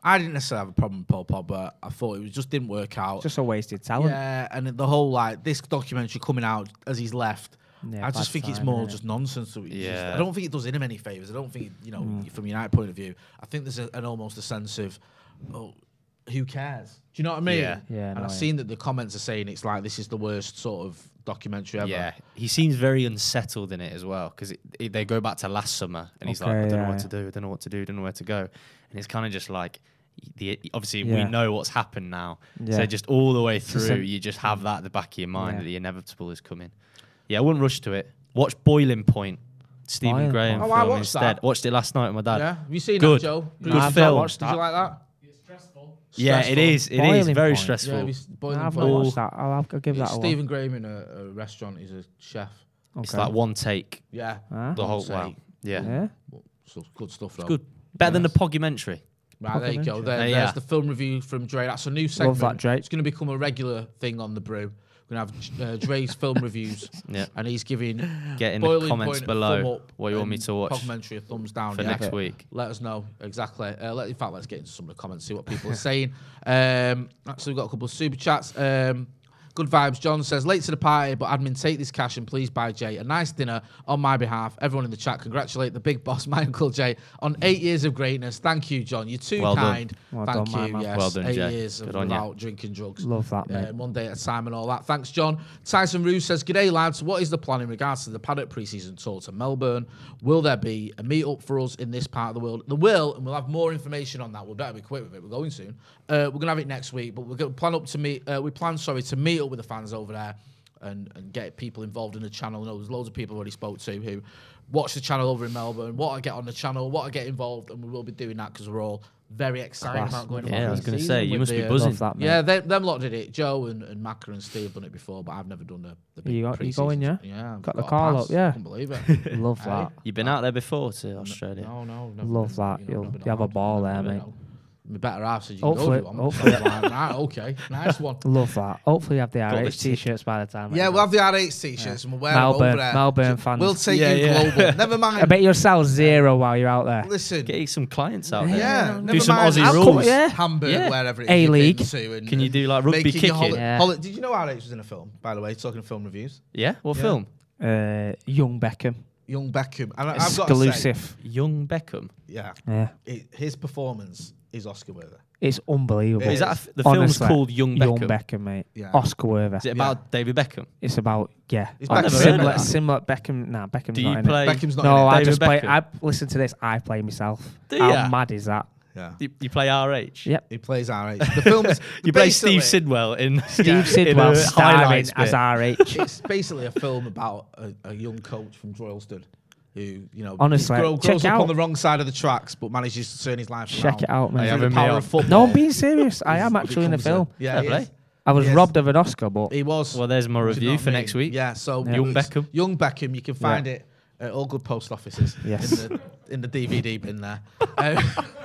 I didn't necessarily have a problem with Paul Pogba. I thought it was, just didn't work out. Just a wasted talent. Yeah, and the whole like this documentary coming out as he's left. Yeah, I just bad think it's timing, more innit? just nonsense. So it's Yeah. just- I don't think it does him any favors. I don't think you know Mm. from a United point of view. I think there's a, an almost a sense of, oh, who cares? Do you know what I mean? Yeah. Yeah, And no, I've yeah. seen that the comments are saying it's like this is the worst sort of documentary ever. Yeah, he seems very unsettled in it as well because they go back to last summer and he's like, Okay, I don't know yeah, what yeah. to do, I don't know what to do, I don't know where to go, and it's kind of just like, the obviously we Yeah. know what's happened now, Yeah. so just all the way It's through, just a- you just have that at the back of your mind Yeah. that the inevitable is coming. Yeah, I wouldn't rush to it. Watch Boiling Point, Stephen Boiling Graham Point. Oh, I film watched instead. that. Watched it last night with my dad. Yeah. Have you seen Good. that, Joe? Good No, I've not film. watched Did you like that? Yeah, it Stressful. is. It is Boiling very Point. stressful. Yeah, it's Boiling No, I've Point. not watched that. I'll, I'll give that It's a Stephen Graham in a, a restaurant. He's a chef. watch. It's Okay. like one take. Yeah. Ah. The whole One wow. take. Yeah. Yeah. So good stuff, though. It's good. Better than the Pogumentary. Right, there you go. There, Uh, there's yeah. the film review from Dre. That's a new segment. that, Dre. It's going to become a regular thing on the Brew. We're going to have uh, Dre's film reviews. Yeah. And he's giving Get in the Boiling comments Point a below thumb up what you want me and to watch Documentary a thumbs down for yeah. next week. Let us know exactly. Uh, let, in fact, let's get into some of the comments, see what people are saying. Um, so we've got a couple of super chats. Um, Good vibes. John says, late to the party, but admin, take this cash and please buy Jay a nice dinner on my behalf. Everyone in the chat, congratulate the big boss, my Uncle Jay, on eight years of greatness. Thank you, John. You're too Well done. kind. Well Thank done, my you. man. Yes, Well done, eight Jay. years of Good on ya. without drinking drugs. Love that, mate. Uh, one day at a time and all that. Thanks, John. Tyson Roos says, g'day, lads. What is the plan in regards to the Paddock pre-season tour to Melbourne? Will there be a meet-up for us in this part of the world? There will, and we'll have more information on that. We'll better be quick with it. We're going soon. Uh, we're going to have it next week, but we're going to plan up to meet. Uh, we plan, sorry, to meet up with the fans over there and, and get people involved in the channel. I know there's loads of people I already spoke to who watch the channel over in Melbourne, what I get on the channel, what I get involved, and we will be doing that because we're all very excited Class. about going. Yeah, to I was going to say, you must be Love buzzing. that, mate. Yeah, they, them lot did it. Joe and, and Macca and Steve done it before, but I've never done the, the big You got- you pre-season. going, yeah? Yeah. I've Got the a car pass. up, yeah. Couldn't believe it. Love Hey. that. You've been out there before to Australia? No, no. Never Love been, that. you know, You'll never you have a done ball that. there, Never mate. know. My better half said you Hopefully- can go if you want. hopefully. So I'm like, right, okay. Nice one. Love that. Hopefully, you have the Got R the H t-shirts by the time. Yeah, we'll have the R H t-shirts and we'll wear them Melbourne, over there. Melbourne fans. We'll take Yeah, you yeah. global. Never mind. I bet you'll sell zero while you're out there. Listen. Get you some clients out there. Yeah, Do never some mind. Aussie I'll rules. come, Yeah. Hamburg, Yeah. wherever it is A-League. you've been to and Can you do, like, rugby making your kicking? holi- Yeah. holi- Did you know R H was in a film, by the way, talking of film reviews? Yeah? What Yeah. film? Uh, young Beckham. Young Beckham. And I- I've got to say, Exclusive. Young Beckham. yeah, Yeah. it, his performance is Oscar worthy. It's unbelievable. It Is that a is. f- the film's Honestly, called Young Beckham? Young Beckham, mate. Yeah. Oscar worthy. Is it about David Beckham? It's about yeah. Is Like Beckham similar, in it? similar Beckham. Nah, Beckham's Do not you in play? Beckham's it. not No, in it. I David just play. Beckham? I listen to this. I play myself. Do How ya? mad is that? Yeah. You, you play R H? Yep. He plays R H. The film is You play basically- Steve Sidwell in Steve in Sidwell a starring highlights as bit. R H. It's basically a film about a, a young coach from Droylsden who, you know, Honestly, grow, check grows it up out. on the wrong side of the tracks, but manages to turn his life around. Check it out, Through mate. I have the him power here. of football. No, I'm being serious. I am He's- actually in the becomes a- film. Yeah, Fair he play. is. I was He is. robbed of an Oscar, but He was. Well, there's my Do you review know what for I mean? next week. Yeah, so Young it's Beckham. Young Beckham, you can find Yeah. it at all good post offices. Yes. In the, in the D V D bin there. Um,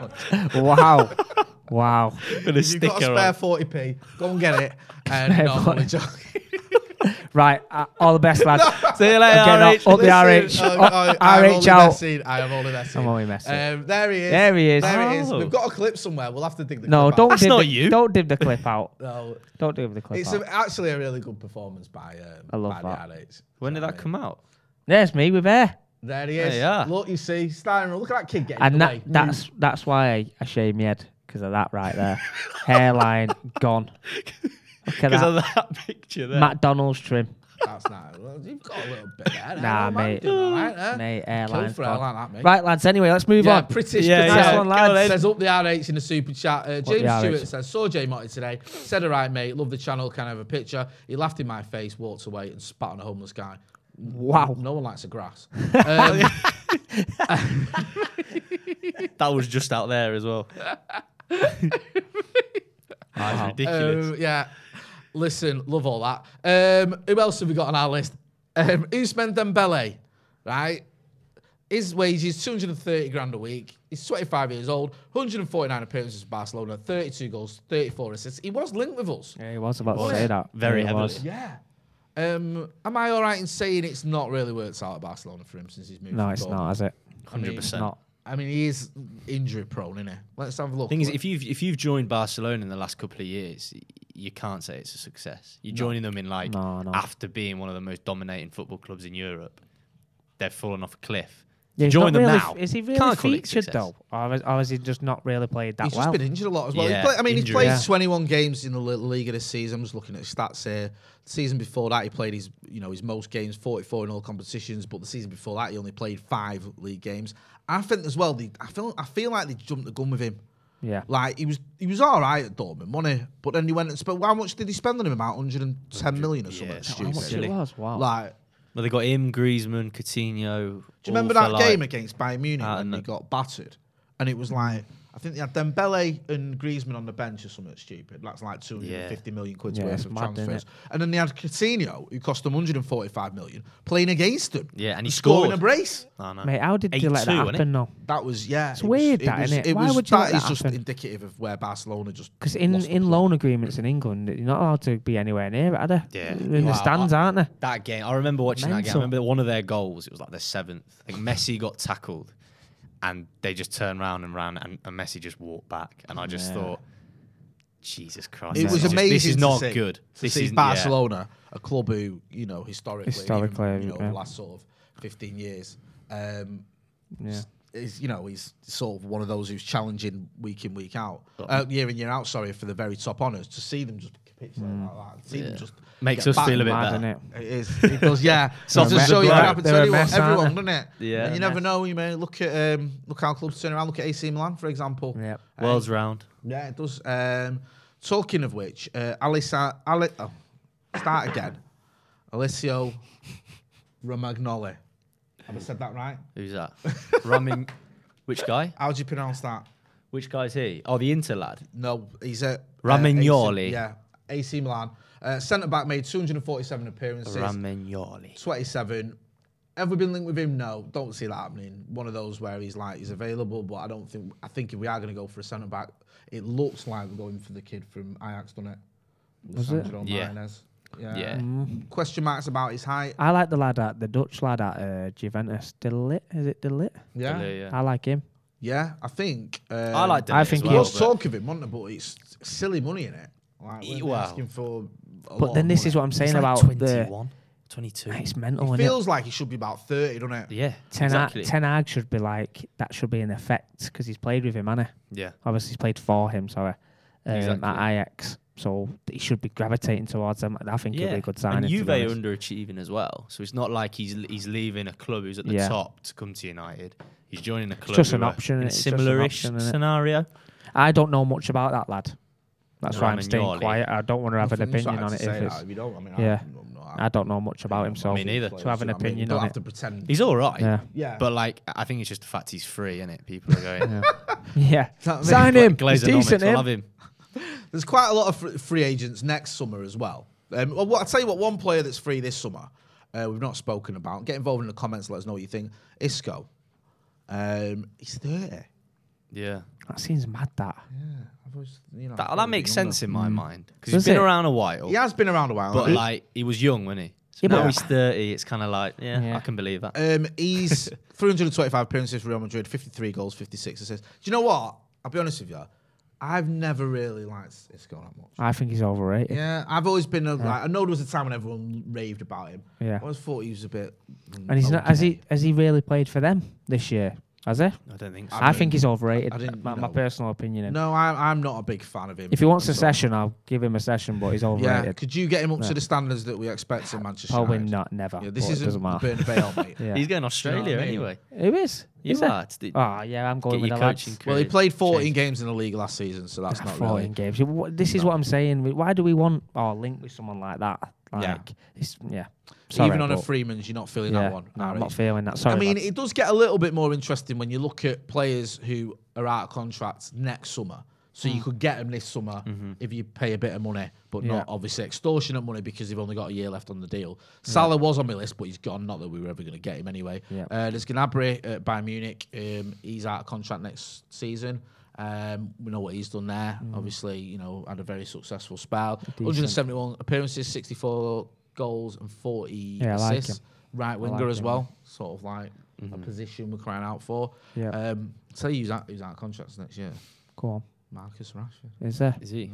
wow, wow. With a you've sticker got a spare on. forty p. Go and get it. And Spare no, I'm forty. only joking. Right, uh, all the best, lads. See you later, Again, R H. up, up the R H. Listen, Up- oh, oh, I'm R H only out. messing. I am only messing. I'm only messing. Um, there he is. There he is. There it is. Oh. We've got a clip somewhere. We'll have to dig the No, clip don't out. That's dib not the, you. Don't dib the clip out. No, Don't dib the clip it's out. a, actually a really good performance by, um, I love by that. the R H. When did that come out? There's me with hair. There he is. There you are. Look, you see, starting. Look at that kid getting And away. that, that's that's why I, I shave my head, because of that right there. Hairline gone. Look at Because that. of that picture there. McDonald's trim. That's not. Well, you've got a little bit there. Nah, though, man. mate. You're doing all right, eh? Mate, Kill hairline's for it, I gone. like that, mate. Right, lads, anyway, let's move Yeah, on. British. Yeah, British. yeah. Nice one, lads. Says up the R H in the super chat. Uh, James the R H. Stewart says, saw Jay Motti today. Said, all right, mate. Love the channel. Can I have a picture? He laughed in my face, walked away, and spat on a homeless guy. Wow. No one likes the grass. Um, That was just out there as well. That's ridiculous. Um, yeah. Listen, love all that. Um, who else have we got on our list? Um, Ousmane Dembele, right? His wages, two hundred thirty grand a week. He's twenty-five years old, one hundred forty-nine appearances for Barcelona, thirty-two goals, thirty-four assists. He was linked with us. Yeah, he was about to Wasn't say it? that. Very Yeah, he heavily. was. Yeah. Um, am I all right in saying it's not really worked out at Barcelona for him since he's moved? No, from it's Dortmund? not, has it? I mean, one hundred percent. Not. I mean, he is injury prone, isn't he? Let's have a look. Thing is, if you've if you've joined Barcelona in the last couple of years, you can't say it's a success. You're No. joining them in like No, no. after being one of the most dominating football clubs in Europe. They've fallen off a cliff. Yeah, he's Join not them really, now. Is he really Can't call it featured success. though, or, is, or has he just not really played that He's well? just been injured a lot as well. Yeah, He play, I mean, he's injury. played Yeah. twenty-one games in the Little League this season. I'm just looking at his stats here. The season before that, he played his, you know, his most games, forty-four in all competitions. But the season before that, he only played five league games. I think as well. They, I feel, I feel like they jumped the gun with him. Yeah. Like he was, he was all right at Dortmund, wasn't he? But then he went and spent. How much did he spend on him? About one hundred ten million or something. Yeah, How stupid. much it was? Wow. Like, Well, they got him, Griezmann, Coutinho. do you remember all that for, game like, against Bayern Munich out when in they the- got battered? And it was like, I think they had Dembele and Griezmann on the bench or something stupid. That's like two hundred fifty million quid's Yeah, worth it's of mad, isn't transfers. it? And then they had Coutinho, who cost them one hundred forty-five million, playing against them. Yeah, and he scoring scored. a brace. I know. Mate, how did they let that eight two, wasn't happen it? though? That was, yeah. It's it was- weird, it that, was, innit? It Why was, would you that let is that just happen? indicative of where Barcelona just Because in, lost the in plot. loan agreements in England, you're not allowed to be anywhere near it, are they? Yeah. They're in Wow. the stands, aren't they? That game, I remember watching that game. I Mental. remember one of their goals. It was like their seventh. I think Messi got tackled, and they just turned around and ran, and, and Messi just walked back. And I just Yeah. thought, Jesus Christ, It this was is just- amazing. This is to not see, good. To This see is Barcelona, a club who you know historically, Historically, even, you know, yeah. the last sort of fifteen years, um, Yeah. is you know he's sort of one of those who's challenging week in week out, uh, year in year out. Sorry, for the very top honours. To see them just capitulate Mm. like that, see Yeah. them just Makes get us feel a bit battered. better. Mad, It is. It does. Yeah. So Softens to show the you what blow. happened to They're a anyone, mess, aren't everyone, they? doesn't it? Yeah. And you They're a never mess. know. You may look at um, look how clubs turn around. Look at A C Milan, for example. Yeah. Um, World's round. Yeah, it does. Um, talking of which, uh, Alisa, Ali, oh, start again. Alessio Romagnoli. Have I said that right? Who's that? Ramin. Which guy? How do you pronounce that? Which guy's he? Oh, the Inter lad. No, he's a Romagnoli. Uh, A C, yeah, A C Milan. Uh, Centre back made two hundred forty-seven appearances. Ramagnoli. twenty-seven. Have we been linked with him? No, don't see that happening. One of those where he's like he's available, but I don't think. I think if we are going to go for a centre back, it looks like we're going for the kid from Ajax, doesn't it? Was it? Sandro Yeah. Martinez. Yeah. Yeah. Mm. Question marks about his height. I like the lad at the Dutch lad at uh, Juventus. Delit, is it Delit? Yeah. Delay, yeah. I like him. Yeah, I think. Um, I like I Delay think as There well, was but- talk of him, wasn't there? But it's silly money in it. Like, He- we're well, asking for. A But lot then of this money. is what I'm saying He's like about twenty-one, twenty-two. the. It's mental, It isn't feels like he should be about thirty, doesn't it? Yeah, Ten, exactly. Ten Hag should be like that. Should be an effect because he's played with him, hasn't he? Yeah. Obviously, he's played for him. Sorry, um, Exactly. at Ajax, so he should be gravitating towards them. I think it'll be a good signing. And to Juve be are honest. underachieving as well. So it's not like he's he's leaving a club who's at the Yeah. top to come to United. He's joining a club. just an who are option, in a it's just an similar-ish option, innit? scenario. I don't know much about that lad. That's why I'm staying Romagnoli. quiet. I don't want to have an Nothing opinion inside on to it. say If it's, that. If you don't, I mean, yeah, I'm not- I don't know much about him, so Me neither. to have an You know what I mean? opinion You don't on have it. to pretend. He's all right. Yeah. Yeah. But like, I think it's just the fact he's free, isn't it? People are going, Yeah, yeah. That Sign means- him. He's Glazonomics, decent. we'll Him. have him. There's quite a lot of fr- free agents next summer as well. Um, well, what, I'll tell you what, one player that's free this summer, uh, we've not spoken about. Get involved in the comments, let us know what you think. Isco. Um, he's thirty. Yeah. That seems mad. That. I've always, you know, That, thought that he'd makes be younger. sense in my mind. Because Does he's been it? around a while. He has been around a while. But hasn't he? like, he was young, wasn't he? So Yeah, now but- he's thirty. It's kind of like, yeah, Yeah. I can believe that. Um, he's three hundred twenty-five appearances for Real Madrid, fifty-three goals, fifty-six assists. Do you know what? I'll be honest with you. I've never really liked Isco that much. I think he's overrated. Yeah, I've always been a, like, I know there was a time when everyone raved about him. Yeah. I always thought he was a bit. mm, And he's not. Has he? okay. Has he really played for them this year? Has he? I don't think so. I, think he's overrated. I didn't, my, you my know. personal opinion. No, I'm, I'm not a big fan of him. If he wants a So- session, I'll give him a session, but he's Yeah, overrated. could you get him up Yeah. to the standards that we expect in Manchester Probably United? not. Never. Yeah, this but it isn't doesn't matter. Bernabeu, mate. Yeah. He's going Australia what I mean? anyway. Who is? You Is are. it? It's the- Oh yeah, I'm going Get with your the lads. coaching Well, he career played fourteen changed. games in the league last season, so that's not fourteen really. games. You- what- This is what I'm saying. Why do we want or link with someone like that? Like, Yeah. It's, yeah. Sorry, Even on a but- Freeman's, you're not feeling yeah, that one. no, I'm are not you? feeling that. Sorry. I mean, lads. it does get a little bit more interesting when you look at players who are out of contract next summer. So you could get them this summer if you pay a bit of money, but Yeah. not obviously extortionate money because they've only got a year left on the deal. Salah was on my list, but he's gone. Not that we were ever going to get him anyway. Yeah. Uh, there's Gnabry at Bayern Munich. Um, he's out of contract next season. Um, we know what he's done there. Obviously, you know, had a very successful spell. one hundred seventy-one appearances, sixty-four goals, and forty Yeah, I like assists. him. Right winger like as him, well. Sort of like a position we're crying out for. Yeah. Um, tell you who's out, who's out of contracts next year. Go on. Marcus Rashford. Is there? Is he? Mm.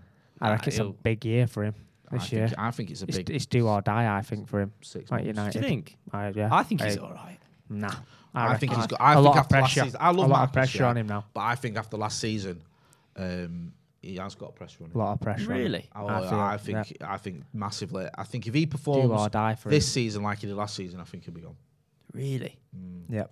I reckon Ah, it's a he'll- big year for him I this year. think, I think it's a It's, big it's do or die, I think, for him. six Like months. United. Do you think? I, yeah. I think he's I- all right. Nah. I, think reckon he's got. I a think lot of after last pressure. season, I love a lot Marcus, of pressure yeah, on him now. But I think after last season, um, he has got pressure on him. A lot of pressure. on him. Really? Oh, I, I, feel, I think. yeah. I think massively. I think if he Do performs or die for this him. season like he did last season, I think he'll be gone. Really? Yep.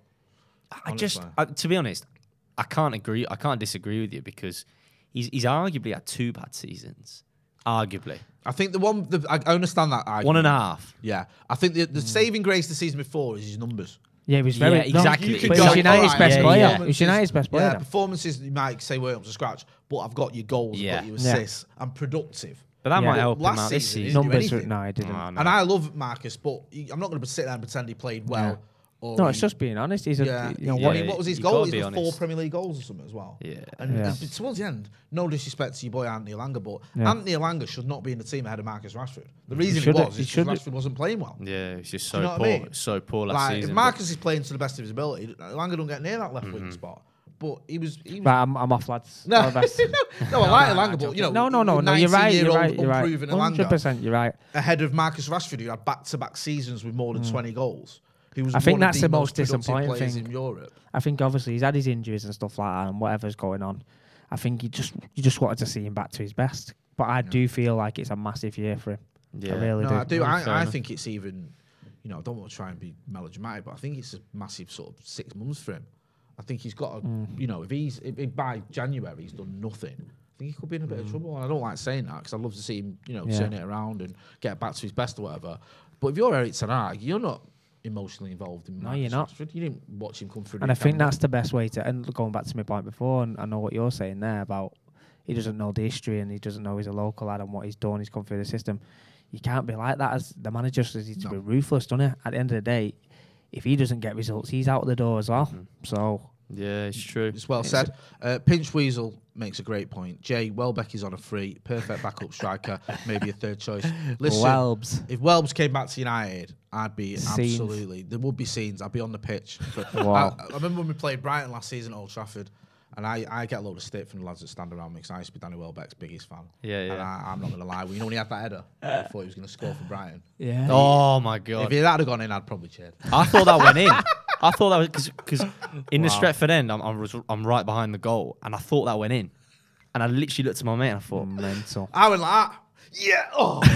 I just, Honestly. I, to be honest, I can't agree. I can't disagree with you because he's he's arguably had two bad seasons. Arguably, I think the one. The, I I understand that. Argument. one and a half. Yeah, I think the, the saving grace the season before is his numbers. Yeah, he was very Yeah, no, exactly. You could But go, he was United's "Alright, best yeah, player. yeah. He was United's best player. Yeah, then. performances you might say weren't up to scratch, but I've got your goals, Yeah. I've got your Yeah. assists, I'm productive. But that Yeah. might help him Last out this season, he season. didn't do Numbers, anything. no, he didn't. Oh, no. And I love Marcus, but he, I'm not going to sit there and pretend he played well. Or No, he, it's just being honest. He's a, yeah. you know, I what, mean, what was his you goal? gotta He's be got four honest. Premier League goals or something as well. Yeah. And Yeah. uh, towards the end, no disrespect to your boy Anthony Elanga, but Yeah. Anthony Elanga should not be in the team ahead of Marcus Rashford. The reason he, should've- was he is because should've- Rashford wasn't playing well. Yeah, it's just Do you so know what I poor, mean? so poor last Like, season. if but- Marcus is playing to the best of his ability, Elanga don't get near that left Mm-hmm. wing spot. But he was. He was Right, I'm, I'm off, lads. no, All the best. no, I like Elanga, but you know, no, no, no, no. You're right. You're right. You're right. unproven Hundred Elanga percent. You're right. ahead of Marcus Rashford, who had back-to-back seasons with more than twenty goals. He was I think one of that's the most productive disappointing players thing. in Europe. I think obviously he's had his injuries and stuff like that, and whatever's going on. I think you just you just wanted to see him back to his best. But I do feel like it's a massive year for him. I Yeah. really No, do. I do. Fair I, I enough. think it's even, you know, I don't want to try and be melodramatic, but I think it's a massive sort of six months for him. I think he's got, a, Mm. you know, if he's if, if by January he's done nothing, I think he could be in a bit of trouble. And I don't like saying that because I'd love to see him, you know, Mm. Yeah. turn it around and get back to his best or whatever. But if you're Eric Ten Hag, you're not emotionally involved in. No, Marcus you're not. Rashford. You didn't watch him come through. And the I think academy. that's the best way to. And going back to my point before, and I know what you're saying there about he doesn't know the history and he doesn't know he's a local lad and what he's done. He's come through the system. You can't be like that as the manager. Says he's to be ruthless, doesn't he? At the end of the day, if he doesn't get results, he's out the door as well. So Yeah, it's true. It's well said. Uh, Pinch Weasel makes a great point. Jay, Welbeck is on a free. Perfect backup striker. Maybe a third choice. Listen, Welbs. if Welbs came back to United, I'd be Scenes. absolutely... There would be scenes. I'd be on the pitch. But Wow. I, I remember when we played Brighton last season at Old Trafford, and I, I get a load of stick from the lads that stand around me because I used to be Danny Welbeck's biggest fan. Yeah, And yeah. I, I'm not going to lie. Well, you know when he had that header? I thought he was going to score for Brighton. yeah. Oh my god! If he had gone in, I'd probably cheered. I thought that went in. I thought that was because in the Stretford end, I'm, I'm I'm right behind the goal, and I thought that went in, and I literally looked at my mate and I thought, Mental. I went like, that. Yeah,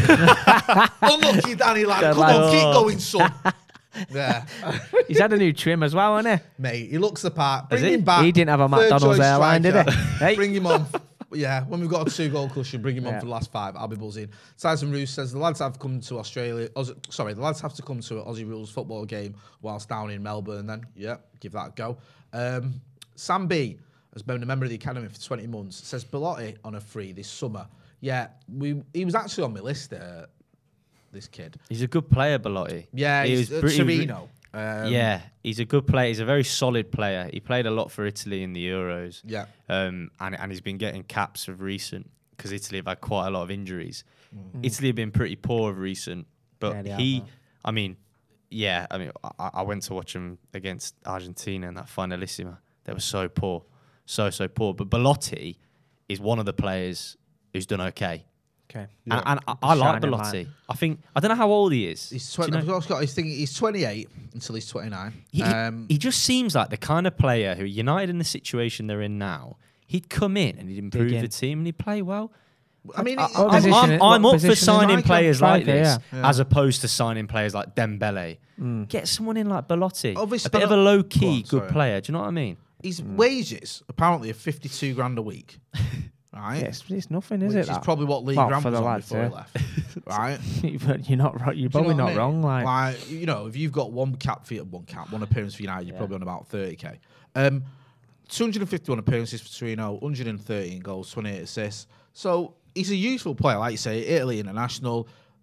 oh. Unlucky Danny, like, They're come like, on, keep oh. going, son. Yeah. He's had a new trim as well, hasn't Mate, he looks the part. Has Bring he? him back. He didn't have a Third McDonald's choice airline, did he? striker. Hey. Bring him on. Yeah, when we've got a two-goal cushion, bring him on Yeah. for the last five. I'll be buzzing. Tyson Roos says the lads have come to Australia. Aussie, sorry, the lads have to come to an Aussie Rules football game whilst down in Melbourne. Then, yeah, give that a go. Um, Sam B has been a member of the academy for twenty months. Says Belotti on a free this summer. Yeah, we he was actually on my list. Uh, this kid. he's a good player, Belotti. Yeah, he he's was uh, pretty- Torino. Um, yeah, he's a good player. He's a very solid player. He played a lot for Italy in the Euros. Yeah. Um, and, and he's been getting caps of recent because Italy have had quite a lot of injuries. Mm. Italy have been pretty poor of recent, but Yeah, they have, he, man. I mean, yeah, I mean, I, I went to watch him against Argentina in that finalissima. They were so poor, so so poor. But Belotti is one of the players who's done okay. Okay. And, and I, I like Shining Belotti. light. I think I don't know how old he is. He's Do you twenty. know? I've got. He's thinking he's twenty-eight until he's twenty-nine. He, um, he just seems like the kind of player who, United in the situation they're in now, he'd come in and he'd improve in. the team and he'd play well. I mean, I, it- What I'm, position I'm, is- I'm what up for position is signing Striker? players like Striker, this yeah. as opposed to signing players like Dembele. Get someone in like Belotti, Obviously, a bit of a Belot- low Go key on, good sorry. player. Do you know what I mean? his wages apparently are fifty-two grand a week. Right. Yeah, it's, it's nothing, is Which it? is that? probably what Lee Well, Grant for was the on lads, before he yeah. left. Right. But you're not right. You're Do you probably know not what I mean? wrong. Like, Like, you know, if you've got one cap for one cap, one appearance for United, you're probably on about thirty k. Um, two hundred fifty-one appearances for Torino, one hundred thirteen goals, twenty-eight assists. So he's a useful player, like you say, Italy international.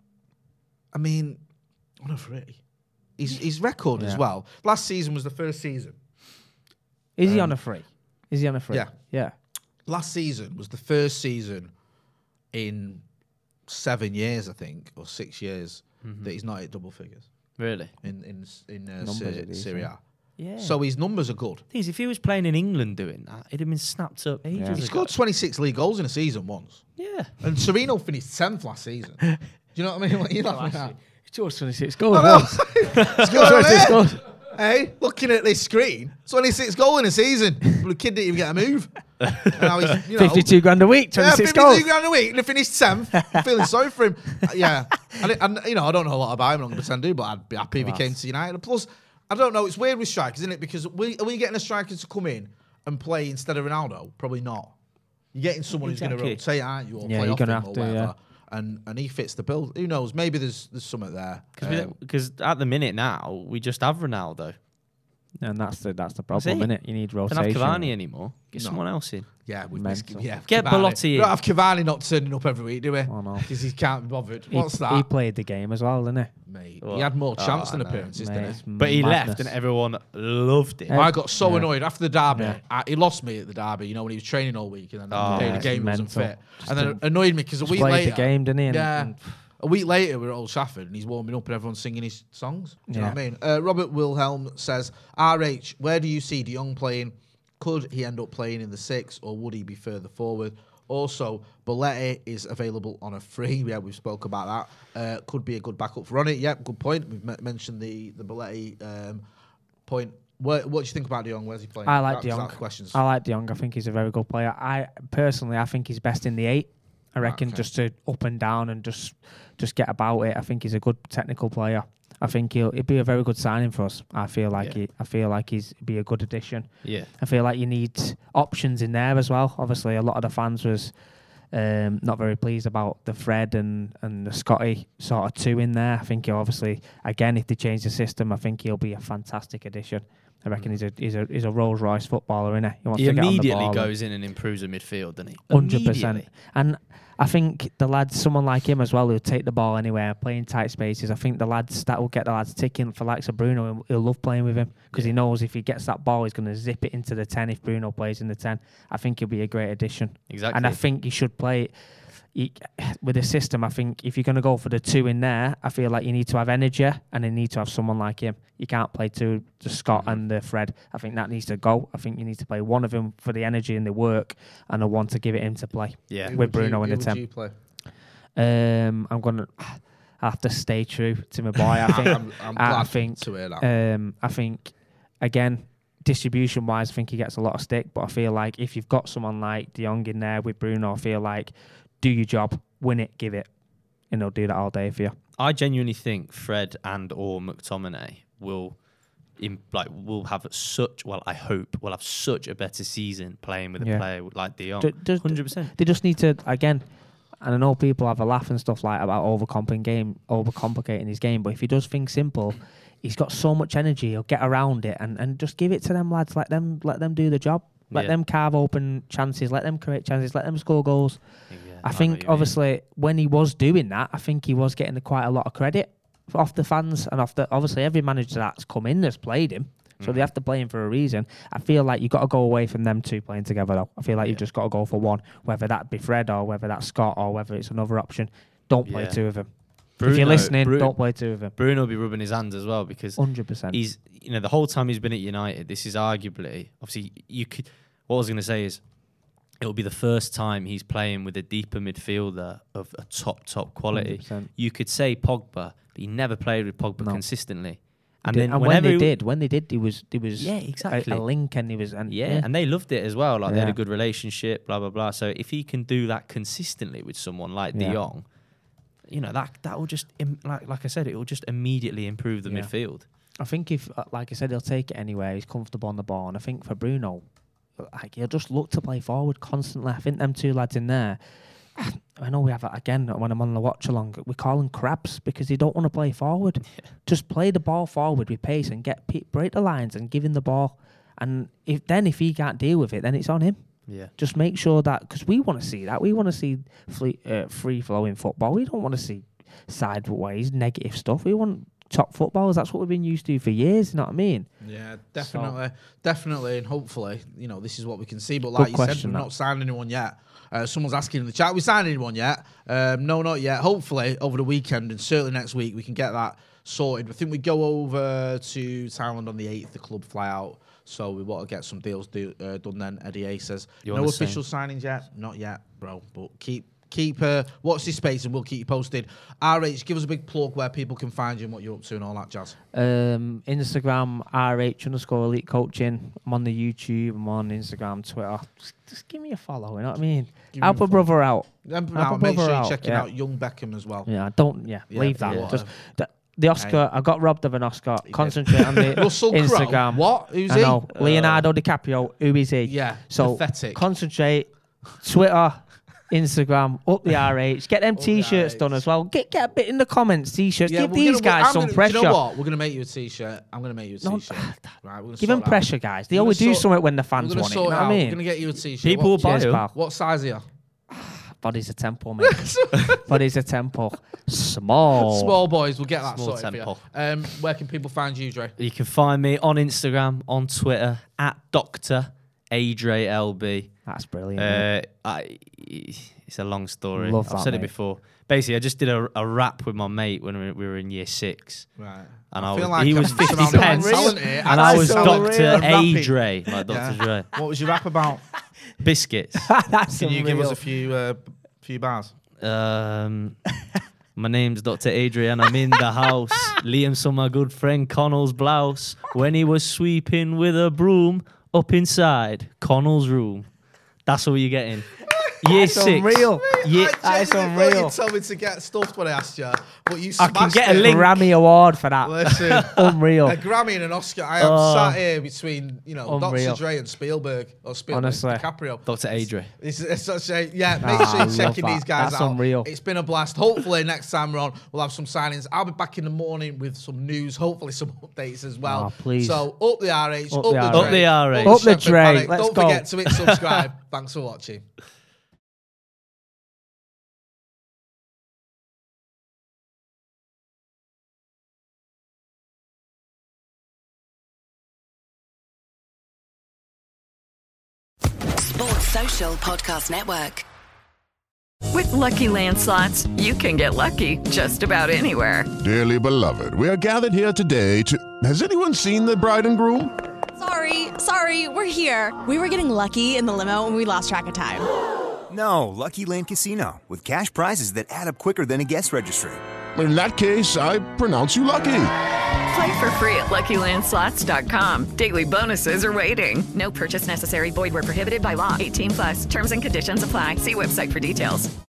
I mean, on a free. His, his record as Yeah. well. Last season was the first season. is he um, on a free? Is he on a free? yeah. Yeah. Last season was the first season in seven years, I think, or six years, that he's not hit double figures Really? in in in uh, Numbers Syria. it is, Syria. Yeah. So his numbers are good. Thing is, if he was playing in England doing that, he'd have been snapped up ages He ago. scored twenty-six league goals in a season once. Yeah. And Sereno finished tenth last season. Do you know what I mean? What are you laughing at? He scored twenty-six goals. I know. Scored twenty-six goals. Hey, looking at this screen, twenty-six goals in a season. The kid didn't even get a move. Now he's, you know, fifty-two grand a week, twenty-six yeah, goals. fifty-two grand a week, and he finished tenth. I'm feeling sorry for him. Uh, yeah, and, it, and you know, I don't know a lot about him. I'm not going to pretend to, but I'd be happy if he came to United. And plus, I don't know. It's weird with strikers, isn't it? Because we, are we getting a striker to come in and play instead of Ronaldo? Probably not. You're getting someone Exactly. who's going to rotate, aren't you? Or Yeah, play you're off gonna him have or to, whatever. yeah. And and he fits the bill. Who knows? Maybe there's there's something there. Because Um, at the minute now, we just have Ronaldo. And that's the that's the That's problem, it. isn't it? You need Don't rotation. have Cavani anymore. Get No. someone else in. Yeah, we've Mental. missed, yeah. Get Cavani. Belotti We in. don't have Cavani not turning up every week, do we? Oh, no. Because he can't be bothered. He, What's that? he played the game as well, didn't he? Mate, What? he had more chance Oh, than I know. appearances, Mate, didn't it's he? But he madness. left and everyone loved it. I got so Yeah. annoyed after the derby. Yeah. I, he lost me at the derby, you know, when he was training all week and then Oh, the day of yeah, the game he it's wasn't mental. fit. Just And then didn't- it annoyed me because a just week played later. the game, didn't he? And- yeah. and- A week later, we're at Old Trafford and he's warming up and everyone's singing his songs. Do you know Yeah. what I mean? Uh, Robert Wilhelm says, R H, where do you see De Jong playing? Could he end up playing in the six or would he be further forward? Also, Belletti is available on a free. Yeah, we've spoke about that. Uh, could be a good backup for Ronnie. Yep, good point. We've m- mentioned the the Belletti um, point. What, what do you think about De Jong? Where's he playing? I like That- De Jong. that's the questions. I like De Jong. I think he's a very good player. I personally, I think he's best in the eight. I reckon Okay. just to up and down and just just get about it. I think he's a good technical player. I think he'll he'd be a very good signing for us. I feel like Yeah. he, I feel like he's be a good addition. Yeah. I feel like you need options in there as well. Obviously, a lot of the fans was um, not very pleased about the Fred and, and the Scotty sort of two in there. I think he'll obviously, again, if they change the system, I think he'll be a fantastic addition. I reckon he's a he's a he's a Rolls Royce footballer, isn't he? He wants He to get on the immediately ball goes in and improves the midfield, doesn't he? Hundred percent. Immediately. And I think the lads, someone like him as well, who'll take the ball anywhere, play in tight spaces. I think the lads that will get the lads ticking for likes of Bruno. He'll, he'll love playing with him because he knows if he gets that ball, he's going to zip it into the ten. If Bruno plays in the ten, I think he'll be a great addition. Exactly. And I think he should play. He, with the system, I think if you're going to go for the two in there, I feel like you need to have energy and you need to have someone like him. You can't play two, the Scott Mm-hmm. and the Fred. I think that needs to go. I think you need to play one of them for the energy and the work, and the one to give it him to play. Yeah. Who with would you- Bruno in who the would ten. you play? Um, I'm gonna I have to stay true to my boy. I think. I'm, I'm I glad think. to hear that. Um, I think again, distribution wise, I think he gets a lot of stick. But I feel like if you've got someone like De Jong in there with Bruno, I feel like do your job, win it, give it, and he'll do that all day for you. I genuinely think Fred and or McTominay will, in, like, will have such. Well, I hope will have such a better season playing with a Yeah. player like De Jong. Ju- just- Hundred percent. They just need to again. And I know people have a laugh and stuff like about overcomplicating game, overcomplicating his game. But if he does things simple, he's got so much energy. He'll get around it and, and just give it to them lads. Let them let them do the job. Let Yeah. them carve open chances. Let them create chances. Let them score goals. Yeah, I know what think you mean. obviously when he was doing that, I think he was getting quite a lot of credit off the fans and off the obviously every manager that's come in has played him. So they have to play him for a reason. I feel like you've got to go away from them two playing together, though. I feel like you've just got to go for one, whether that be Fred or whether that's Scott or whether it's another option. Don't play Yeah. two of them. if Bruno- you're listening, Bru- don't play two of them. Bruno will be rubbing his hands as well because one hundred percent. he's, you know, the whole time he's been at United, this is arguably, obviously, you could. What I was going to say is, it'll be the first time he's playing with a deeper midfielder of a top, top quality. one hundred percent. You could say Pogba, but he never played with Pogba No. consistently. And, And then and when whenever they he- did, when they did, he was, he was Yeah, a- exactly. a, link, and he was, and Yeah, and they loved it as well. Like they had a Yeah. good relationship, blah blah blah. So if he can do that consistently with someone like Yeah. De Jong, you know that that will just im- like like I said, it will just immediately improve the Yeah. midfield. I think if, uh, like I said, he'll take it anywhere. He's comfortable on the ball, and I think for Bruno, like he'll just look to play forward constantly. I think them two lads in there. I know we have again when I'm on the watch along. We call them crabs because they don't want to play forward. Yeah. Just play the ball forward with pace and get break the lines and give him the ball. And if then if he can't deal with it, then it's on him. Yeah. Just make sure that because we want to see that we want to see free, uh, free flowing football. We don't want to see sideways negative stuff. We want top footballers. That's what we've been used to for years. You know what I mean? Yeah, definitely, so. definitely, and hopefully, you know, this is what we can see. But Good like you question, said, we've that. not signed anyone yet. Uh, someone's asking in the chat, we signed anyone yet? Um, no, not yet. Hopefully, over the weekend and certainly next week, we can get that sorted. I think we go over to Thailand on the eighth, the club fly out. So we want to get some deals do, uh, done then. Eddie A says, You're no the official signings yet? Not yet, bro. But keep keep uh, watch this space and we'll keep you posted. R H, give us a big plug where people can find you and what you're up to and all that jazz. Um, Instagram, R H underscore elite coaching. I'm on the YouTube. I'm on Instagram, Twitter. Just, just give me a follow, you know what I mean? Give Help me a brother out. And Help a make brother sure you're out. checking yeah. out Young Beckham as well. Yeah, don't, yeah, Yeah, leave that. yeah. Just, the, the Oscar, I got robbed of an Oscar. He Concentrate on the Russell Crowe? Instagram. What? Who's I he? know. Uh, Leonardo DiCaprio. Who is he? Yeah, So pathetic. concentrate. Twitter, Instagram, up the R H. Get them Up the T-shirts R H. done as well. Get get a bit in the comments. T-shirts. Yeah, Give we're these gonna- guys I'm some gonna, pressure. Do you know what? We're going to make you a T-shirt. I'm going to make you a No, T-shirt. Right, we're gonna Give them sort that pressure, out. guys. They We're always gonna do sort- something when the We're fans going to want it. You sort know it what out. I We're mean? going to get you a T-shirt. People What, will buy Cheers, them. pal. what size are you? Body's a temple, mate. Body's a temple. Small. Small boys. We'll get that Small sorted temple. for you. Um, where can people find you, Dre? You can find me on Instagram, on Twitter, at Doctor Adre L B. That's brilliant. Uh, I, it's a long story. Love I've that, said it mate. before. Basically, I just did a, a rap with my mate when we, we were in year six. Right. And I I, feel was, like he I'm was fifty surrounded by pence, talent here. and I That's was so Doctor real. Rapping. Adre, like Doctor Dre. What was your rap about? Biscuits. That's Can you give unreal. us a few uh, few bars? Um, my name's Doctor Adrian. I'm in the house. Liam saw my good friend Connell's blouse when he was sweeping with a broom up inside Connell's room. That's all you're getting. Year That's six. unreal. Year, That is genuinely thought unreal. you told me to get stuffed when I asked you, but you I smashed can get a it. link. Grammy award for that. Listen, Unreal. a Grammy and an Oscar. I am Oh. sat here between, you know, Unreal. Doctor Dre and Spielberg or Spielberg, Honestly. DiCaprio. Doctor Adre. It's, it's such a yeah. Make Ah, sure I you're checking love these that. guys That's out. unreal. It's been a blast. Hopefully next time we're on, we'll have some signings. I'll be back in the morning with some news. Hopefully some updates as well. Oh, please. So up the R H, Up up, the the R H. Dre, Up the R H. Up the Shepherd Dre. Panic. Let's Don't go. forget to hit subscribe. Thanks for watching. Sports Social Podcast Network. With Lucky Land Slots, you can get lucky just about anywhere. Dearly beloved, we are gathered here today to... Has anyone seen the bride and groom? Sorry, sorry, we're here. We were getting lucky in the limo and we lost track of time. No, Lucky Land Casino, with cash prizes that add up quicker than a guest registry. In that case, I pronounce you lucky. Play for free at Lucky Land Slots dot com. Daily bonuses are waiting. No purchase necessary. Void where prohibited by law. eighteen plus. Terms and conditions apply. See website for details.